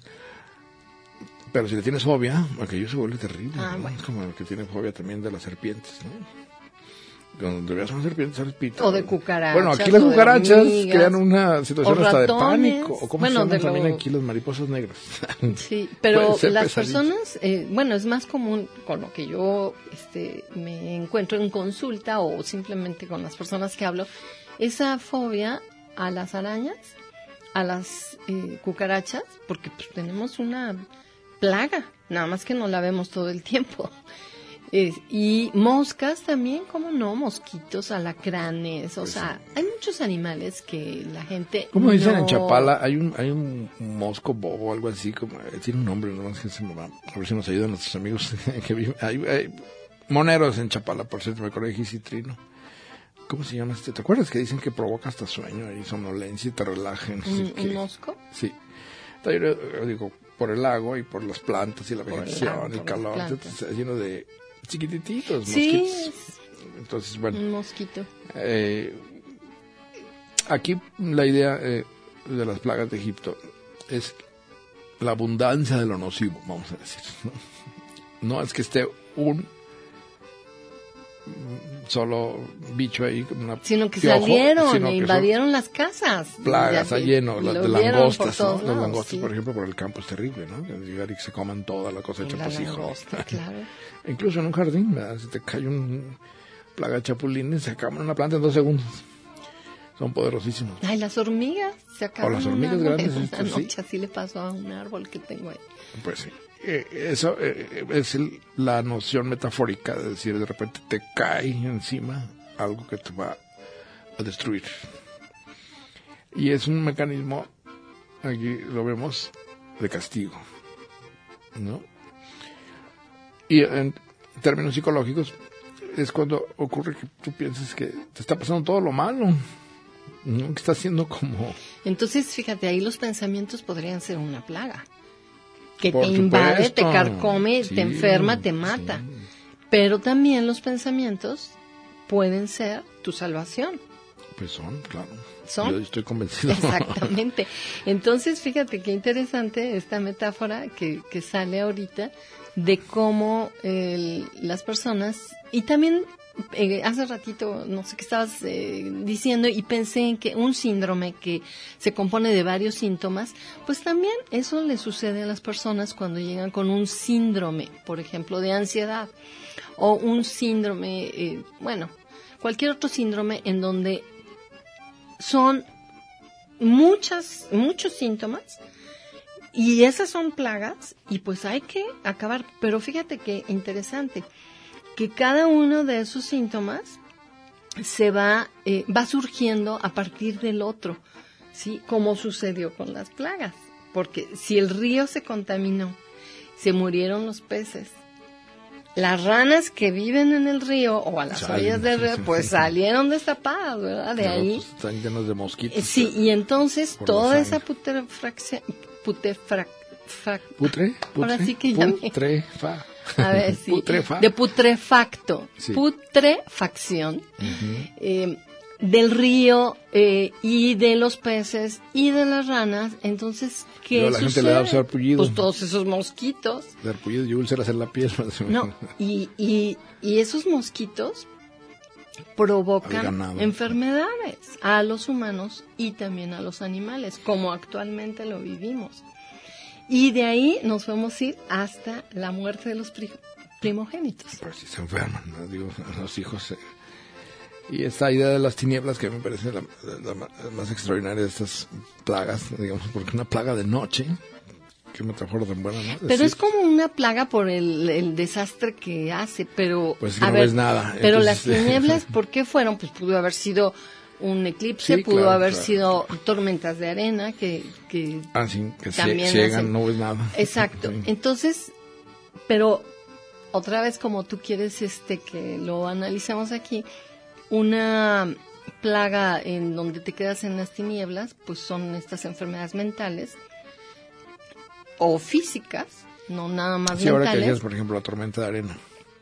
Pero si le tienes fobia, aquello se vuelve terrible, ah, ¿no? Bueno. Es como el que tiene fobia también de las serpientes, ¿no? Cuando veas una serpiente, se repite. O de cucarachas. Bueno, aquí las cucarachas crean una situación o hasta ratones, de pánico. O cómo bueno, se llaman también lo... aquí las mariposas negras. Sí, pero las pesadillas. personas, eh, bueno, es más común con lo que yo este, me encuentro en consulta o simplemente con las personas que hablo, esa fobia a las arañas, a las eh, cucarachas, porque pues, tenemos una plaga, nada más que no la vemos todo el tiempo. Eh, y moscas también, ¿cómo no? Mosquitos, alacranes, o pues sea, sí. Hay muchos animales que la gente ¿Cómo no... dicen en Chapala? Hay un hay un mosco bobo o algo así, como tiene un nombre, no más que se me va. A ver si nos ayudan nuestros amigos que viven. Hay, hay moneros en Chapala, por cierto, me acuerdo de Gisitrino. ¿Cómo se llama este? ¿Te acuerdas que dicen que provoca hasta sueño y somnolencia y te relaja? No ¿Un, sé ¿Un mosco? Sí. Entonces, yo digo, por el lago y por las plantas y la vegetación, el, el calor, entonces, está lleno de chiquititos, sí, mosquitos. Entonces, bueno. Un mosquito. Eh, aquí la idea eh, de las plagas de Egipto es la abundancia de lo nocivo, vamos a decir. No, no es que esté un solo bicho ahí, una sino que piojo, salieron sino e que invadieron las casas. Plagas a lleno, las de langostas, ¿no? Lados, Las langostas, sí. Por ejemplo, por el campo es terrible, ¿no? Llegar y que se coman toda la cosecha la posible. Langosta, claro. Incluso en un jardín, ¿verdad? Si te cae un plaga de chapulines, se acaban una planta en dos segundos. Son poderosísimos. Ay, las hormigas se acaban. O las hormigas una grandes. Una Esto, noche sí. así le pasó a un árbol que tengo ahí. Pues sí. Eh, eso eh, es el, la noción metafórica de decir, de repente te cae encima algo que te va a destruir. Y es un mecanismo, aquí lo vemos, de castigo, ¿no? Y en términos psicológicos es cuando ocurre que tú piensas que te está pasando todo lo malo, ¿no? Que está haciendo como... Entonces, fíjate, ahí los pensamientos podrían ser una plaga. Que Por te invade, supuesto. te carcome, Sí, te enferma, te mata. sí. Pero también los pensamientos pueden ser tu salvación. Pues son, claro. ¿Son? Yo estoy convencido. Exactamente. Entonces, fíjate qué interesante esta metáfora que, que sale ahorita de cómo el, las personas, y también eh, hace ratito, no sé qué estabas eh, diciendo, y pensé en que un síndrome que se compone de varios síntomas, pues también eso le sucede a las personas cuando llegan con un síndrome, por ejemplo, de ansiedad, o un síndrome, eh, bueno, cualquier otro síndrome en donde son muchas, muchos síntomas y esas son plagas y pues hay que acabar. Pero fíjate qué interesante, que cada uno de esos síntomas se va, eh, va surgiendo a partir del otro, ¿sí? Como sucedió con las plagas. Porque si el río se contaminó, se murieron los peces, las ranas que viven en el río o a las Salen, orillas del río, sí, pues sí. salieron destapadas, ¿verdad? De Claro, ahí. pues, están llenos de mosquitos. Eh, Sí, y entonces por toda la esa sangre. putrefacción, putrefrac, frac- ¿Putre? ¿Putre? Ahora sí que ya me- Putrefa. a ver, sí, Putrefa. de putrefacto, Sí. putrefacción, Ujú. eh, del río eh, y de los peces y de las ranas. Entonces, ¿qué Luego la sucede? gente le da sarpullido. Pues todos esos mosquitos. De arpullido y úlceras en la piel. No, y, y, y esos mosquitos provocan Al ganado. enfermedades a los humanos y también a los animales, como actualmente lo vivimos. Y de ahí nos vamos a ir hasta la muerte de los pri- primogénitos. Pues si se enferman, ¿no? Digo, los hijos. eh. Y esta idea de las tinieblas que me parece la, la- la más extraordinaria de estas plagas, digamos, porque una plaga de noche, qué metáfora tan buena, ¿no? Pero Decir, es como una plaga por el, el desastre que hace, pero... Pues es que a no ver, ves nada. Pero Entonces, las tinieblas, ¿por qué fueron? Pues pudo haber sido un eclipse, Sí, pudo claro, haber claro. sido tormentas de arena que... que Ah, sí, que también cie- ciegan, hacen- no ves nada. Exacto. Sí. Entonces, pero otra vez como tú quieres este que lo analicemos aquí, una plaga en donde te quedas en las tinieblas, pues son estas enfermedades mentales o físicas, no nada más Sí, ahora que mentales. decías, por ejemplo, la tormenta de arena.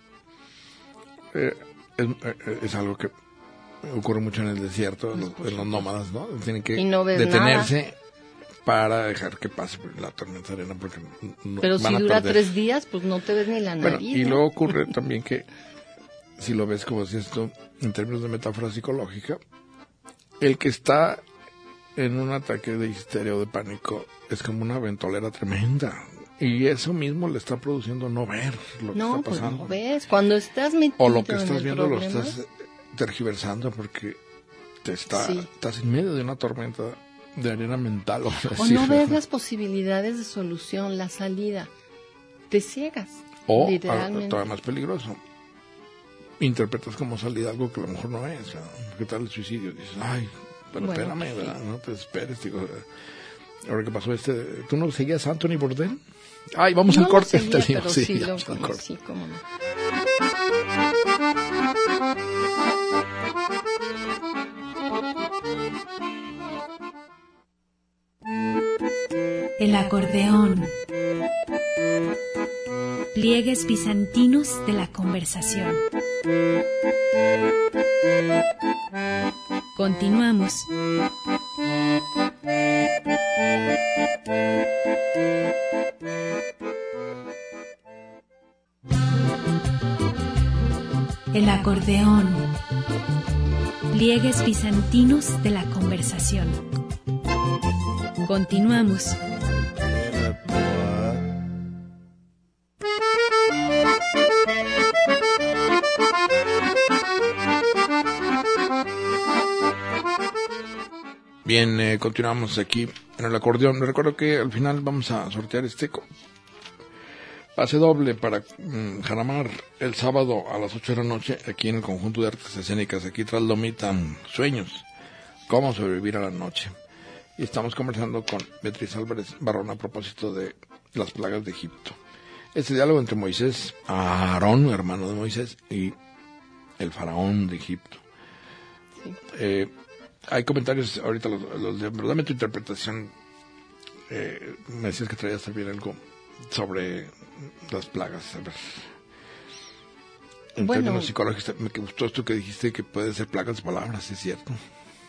Eh, es, eh, es algo que ocurre mucho en el desierto, en los, en los nómadas, ¿no? Tienen que Y no ves detenerse para dejar que pase la tormenta de arena, porque no, Pero van si a dura perder. tres días, pues no te ves ni la Bueno, nariz. y ¿no? luego ocurre también que, si lo ves como decías tú, en términos de metáfora psicológica, el que está en un ataque de histeria o de pánico es como una ventolera tremenda. Y eso mismo le está produciendo no ver lo que No, está pues pasando. no ves. Cuando estás metido O lo que en estás el viendo problema, lo estás tergiversando porque te está, Sí. estás en medio de una tormenta de arena mental. O, o no ves las posibilidades de solución, la salida. Te ciegas, O, a- literalmente. todavía más peligroso, interpretas como salida algo que a lo mejor no es. ¿No? ¿Qué tal el suicidio? Dices, ay, pero Bueno, espérame, sí. ¿verdad? No te esperes. Digo, ahora que pasó este... ¿Tú no seguías a Anthony Bourdain? Ay, vamos No al lo corte. seguía, te digo, pero sí, sí lo vamos al corte. conocí, cómo no. El acordeón. Pliegues bizantinos de la conversación. Continuamos. El acordeón. Pliegues bizantinos de la conversación. Continuamos. Bien, eh, continuamos aquí en el acordeón. Recuerdo que al final vamos a sortear este co- pase doble para mm, Jaramar el sábado a las ocho de la noche aquí en el Conjunto de Artes Escénicas, aquí tras Lomita, Sueños, cómo sobrevivir a la noche. Y estamos conversando con Beatriz Álvarez Barrón a propósito de las plagas de Egipto. Este diálogo entre Moisés, Aarón, hermano de Moisés, y el faraón de Egipto. Sí. Eh, hay comentarios ahorita, los, los de, dame tu interpretación. Eh, me decías que traías también algo sobre las plagas. A ver. En Bueno. términos psicológicos, me gustó esto que dijiste, que puede ser plagas de palabras, es cierto.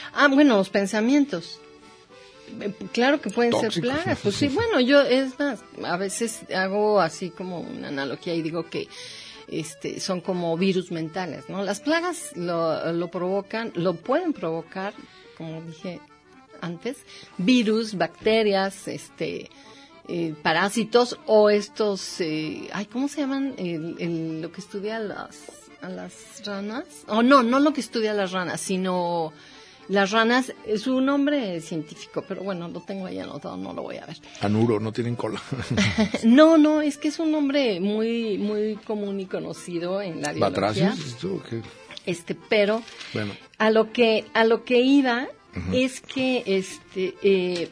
Ah, bueno, los pensamientos. Eh, Claro que pueden Tóxicos, ser plagas. Pues sí. sí, bueno, yo es más, a veces hago así como una analogía y digo que este son como virus mentales, ¿no? Las plagas lo, lo provocan, lo pueden provocar, como dije antes, virus, bacterias, este eh, parásitos o estos, eh, ay, ¿cómo se llaman? El, el- lo que estudia a las, a las ranas. O no, no lo que estudia a las ranas, sino las ranas, es su nombre científico, pero bueno, lo tengo ahí anotado, no lo voy a ver. Anuro, no tienen cola. No, no, es que es un nombre muy, muy común y conocido en la biología. ¿Batracios? ¿Esto qué? Este, pero Bueno, a lo que, a lo que iba es que este eh,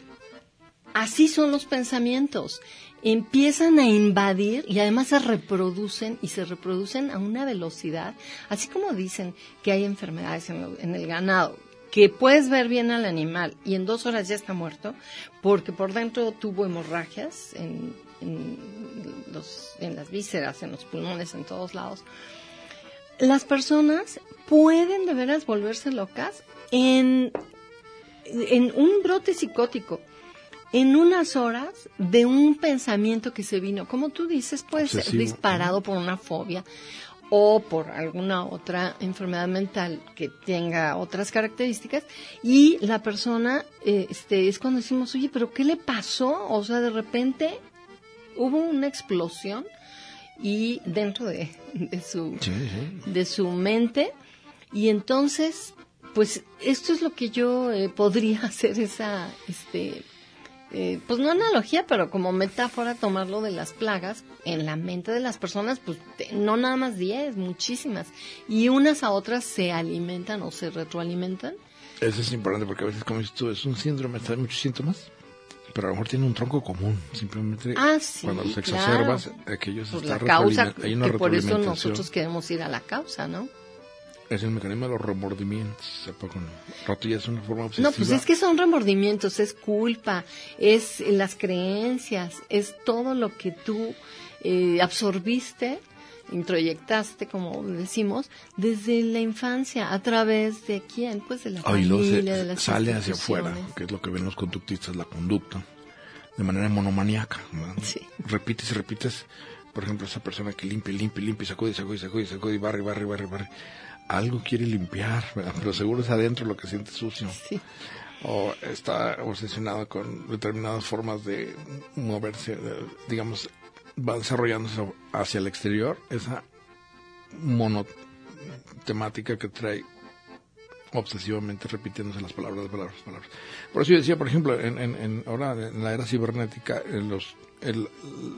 así son los pensamientos. Empiezan a invadir y además se reproducen y se reproducen a una velocidad, así como dicen que hay enfermedades en, lo- en el ganado, que puedes ver bien al animal y en dos horas ya está muerto porque por dentro tuvo hemorragias en, en, los, en las vísceras, en los pulmones, en todos lados. Las personas pueden de veras volverse locas en, en un brote psicótico, en unas horas de un pensamiento que se vino, como tú dices, puede ser Obsesivo. disparado por una fobia o por alguna otra enfermedad mental que tenga otras características y la persona eh, este es cuando decimos, oye, pero ¿qué le pasó? O sea, de repente hubo una explosión y dentro de, de su sí, sí. de su mente y entonces pues esto es lo que yo eh, podría hacer esa este eh, pues no analogía pero como metáfora tomarlo de las plagas en la mente de las personas, pues te- no nada más diez, muchísimas, y unas a otras se alimentan o se retroalimentan. Eso es importante porque a veces, como dices tú, es un síndrome, trae muchos síntomas, pero a lo mejor tiene un tronco común. Simplemente Ah, sí, cuando los claro. exacerbas, aquellos Por están la causa, retroaliment- hay una que por eso retroalimentación. nosotros queremos ir a la causa, ¿no? Es el mecanismo de los remordimientos. ¿A poco no? Rato ya es una forma obsesiva. No, pues es que son remordimientos, es culpa, es las creencias, es todo lo que tú eh, absorbiste, introyectaste, como decimos, desde la infancia, a través de quién, pues de la Ah, y luego se- familia, de las sale hacia afuera, instituciones. que es lo que ven los conductistas, la conducta, de manera monomaniaca. ¿verdad? Sí. Repites y repites, por ejemplo, esa persona que limpia, limpia, limpia, sacude, sacude, sacude, sacude, y barre, barre, barre, barre. Algo quiere limpiar, ¿verdad? Pero seguro es adentro lo que siente sucio. Sí. O está obsesionado con determinadas formas de moverse, de- digamos, va desarrollándose hacia el exterior, esa monotemática que trae obsesivamente repitiéndose las palabras, las palabras, las palabras. Por eso yo decía, por ejemplo, en, en, en ahora en la era cibernética, en los, el,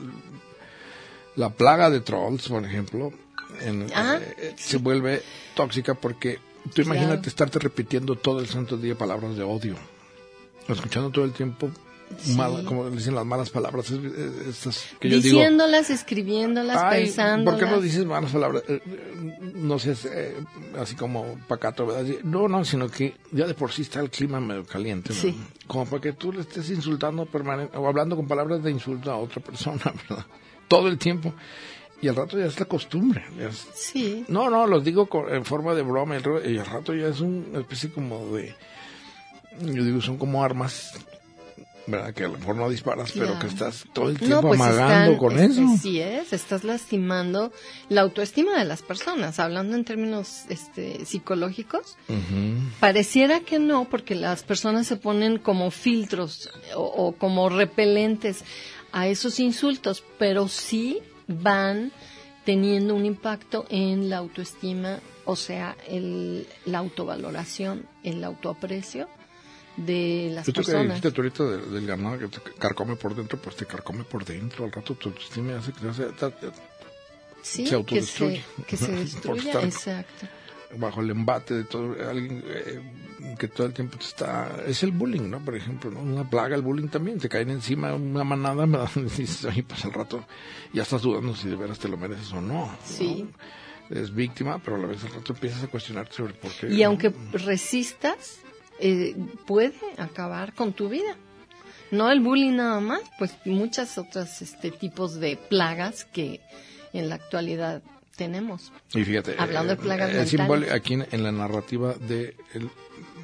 la plaga de trolls, por ejemplo, en, Ah, eh, sí. se vuelve tóxica porque tú imagínate Claro. estarte repitiendo todo el santo día palabras de odio, escuchando todo el tiempo, Sí. mal- como dicen las malas palabras, es- es- estas que yo digo. Diciéndolas, escribiéndolas, Ay, pensándolas. ¿por qué no dices malas palabras? Eh, eh, no sé, eh, así como pacato, ¿verdad? No, no, sino que ya de por sí está el clima medio caliente, ¿no? Sí. Como para que tú le estés insultando permanente, o hablando con palabras de insulto a otra persona, ¿verdad? Todo el tiempo. Y al rato ya es la costumbre. ya es- Sí. No, no, los digo con- en forma de broma, y al- y al rato ya es una especie como de... Yo digo, son como armas, ¿verdad? Que a lo mejor no disparas, pero Claro. que estás todo el No, tiempo pues amagando están, con es- eso. Así es, estás lastimando la autoestima de las personas, hablando en términos este, psicológicos. Ujú. Pareciera que no, porque las personas se ponen como filtros o, o como repelentes a esos insultos, pero sí van teniendo un impacto en la autoestima, o sea, el, la autovaloración, el autoaprecio de las Yo creo que personas. dijiste tú ahorita del, del ganado que te carcome por dentro, pues te carcome por dentro. Al rato tu autoestima hace que te hace, ta- ta- Sí, se que autodestruye. se, que se Por destruya, estar exacto. bajo el embate de todo alguien eh, que todo el tiempo te está... Es el bullying, ¿no? Por ejemplo, ¿no? Una plaga, el bullying también. Te caen encima una manada, ¿verdad? Y dices, ay, pues al rato ya estás dudando si de veras te lo mereces o no. ¿no? Sí. Es víctima, pero a la vez al rato empiezas a cuestionarte sobre por qué. Y aunque resistas, eh, puede acabar con tu vida. No el bullying nada más, pues muchas otras este tipos de plagas que en la actualidad tenemos. Y fíjate, Hablando de plagas eh, el mentales. símbolo aquí en, en la narrativa de el,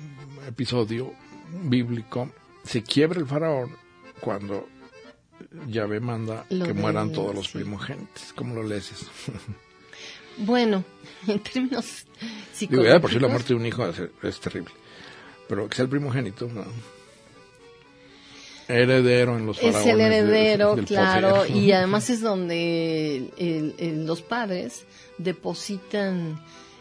episodio bíblico, se quiebra el faraón cuando Yahvé manda lo que de, mueran todos los sí. primogénitos. ¿Cómo lo lees eso? Bueno, en términos psicológicos... Digo, ya por si la muerte de un hijo es, es terrible. Pero que sea el primogénito, ¿no? Heredero en los faraones. Es el heredero, de, del claro, poder. Y además es donde el, el, el, los padres depositan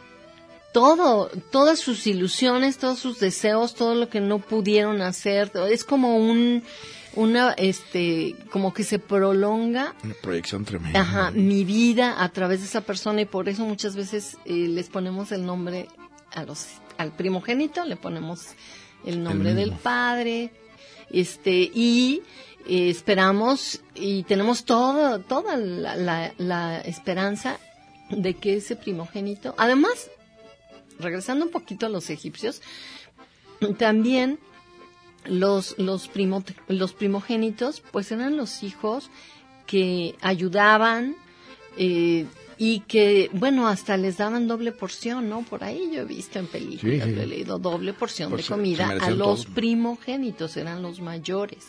todo, todas sus ilusiones, todos sus deseos, todo lo que no pudieron hacer. Es como un... una este como que se prolonga una proyección tremenda. Ajá, mi vida a través de esa persona, y por eso muchas veces eh, les ponemos el nombre a los al primogénito, le ponemos el nombre el del padre, este y eh, esperamos y tenemos todo toda la, la, la esperanza de que ese primogénito, además, regresando un poquito a los egipcios, también Los los primo, los primogénitos pues eran los hijos que ayudaban eh, y que bueno hasta les daban doble porción, ¿no? Por ahí yo he visto en películas, sí, sí. he leído doble porción pues de comida a los todo. Primogénitos, eran los mayores,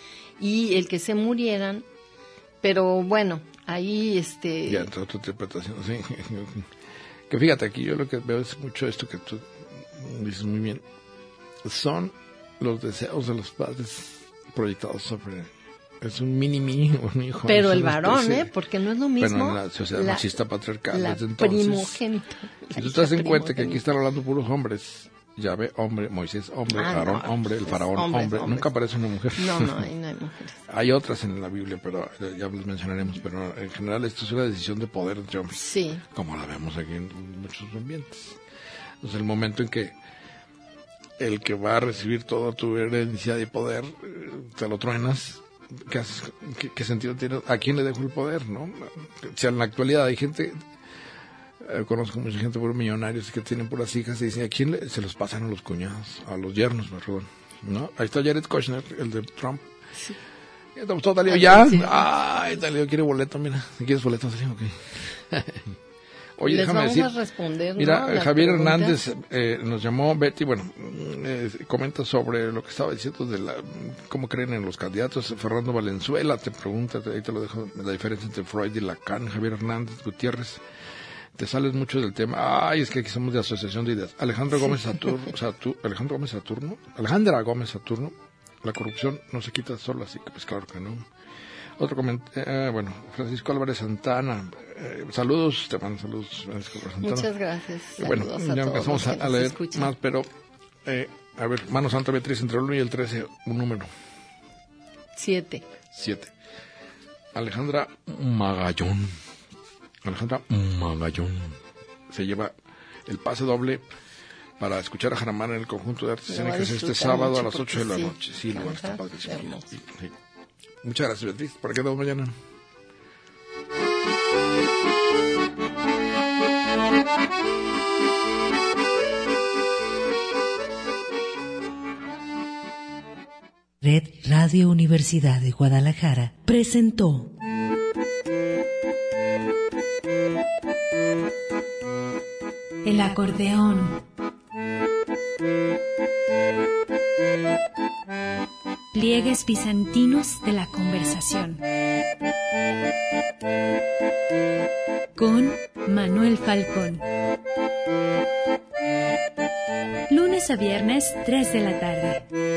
y el que se murieran, pero bueno ahí este ya entra otra interpretación, sí. Que fíjate, aquí yo lo que veo es mucho esto que tú dices muy bien, son los deseos de los padres proyectados sobre es un mini mini un hijo, pero el varón especie, eh porque no es lo mismo pero en la sociedad la, machista patriarcal la desde entonces primogénita, si tú te das en cuenta que aquí están hablando puros hombres, Yahvé hombre, Moisés hombre, ah, Aarón no, hombre, el faraón hombres, hombre, hombres. Nunca aparece una mujer. No, no, ahí no hay mujeres. Hay otras en la Biblia, pero ya las mencionaremos, pero en general esto es una decisión de poder entre hombres, sí, como la vemos aquí en muchos ambientes. Entonces el momento en que el que va a recibir toda tu herencia de poder, te lo truenas, ¿qué, haces? ¿Qué, qué sentido tiene? ¿A quién le dejo el poder, no? O sea, en la actualidad hay gente, eh, conozco mucha gente por millonarios que tienen puras hijas y dicen, ¿a quién le, se los pasan a los cuñados, a los yernos, perdón, ¿no? Ahí está Jared Kushner, el de Trump. Sí. Estamos todos, Dalío, ya. Sí. Ay, Dalío quiere boleto, mira. ¿Quieres boleto, Dalío? Ok. Oye, Les déjame vamos decir, a responder, mira, ¿no? Javier preguntas. Hernández eh, nos llamó, Betty, bueno, eh, comenta sobre lo que estaba diciendo de la, cómo creen en los candidatos. Fernando Valenzuela te pregunta, ahí te lo dejo, la diferencia entre Freud y Lacan. Javier Hernández Gutiérrez, te sales mucho del tema. Ay, es que aquí somos de asociación de ideas. Alejandro Gómez Saturno, Satur, Alejandro Gómez Saturno, Alejandra Gómez Saturno, la corrupción no se quita sola, así que pues claro que no. Otro comentario, eh, bueno, Francisco Álvarez Santana, eh, saludos, te mando saludos, Francisco Álvarez Santana. Muchas gracias. Y bueno, a ya todos empezamos a, a leer escuchan. más, pero, eh, a ver, Mano Santa Beatriz, entre el uno y el trece, un número. Siete. Siete. Alejandra Magallón, Alejandra Magallón, se lleva el pase doble para escuchar a Jaramán en el conjunto de artes escénicas este sábado a las ocho de la noche. Sí, lo está padre. Sí, sí. Muchas gracias, Beatriz. ¿Para qué nos mañana? Red Radio Universidad de Guadalajara presentó El acordeón. Pliegues bizantinos de la conversación. Con Manuel Falcón. Lunes a viernes, tres de la tarde.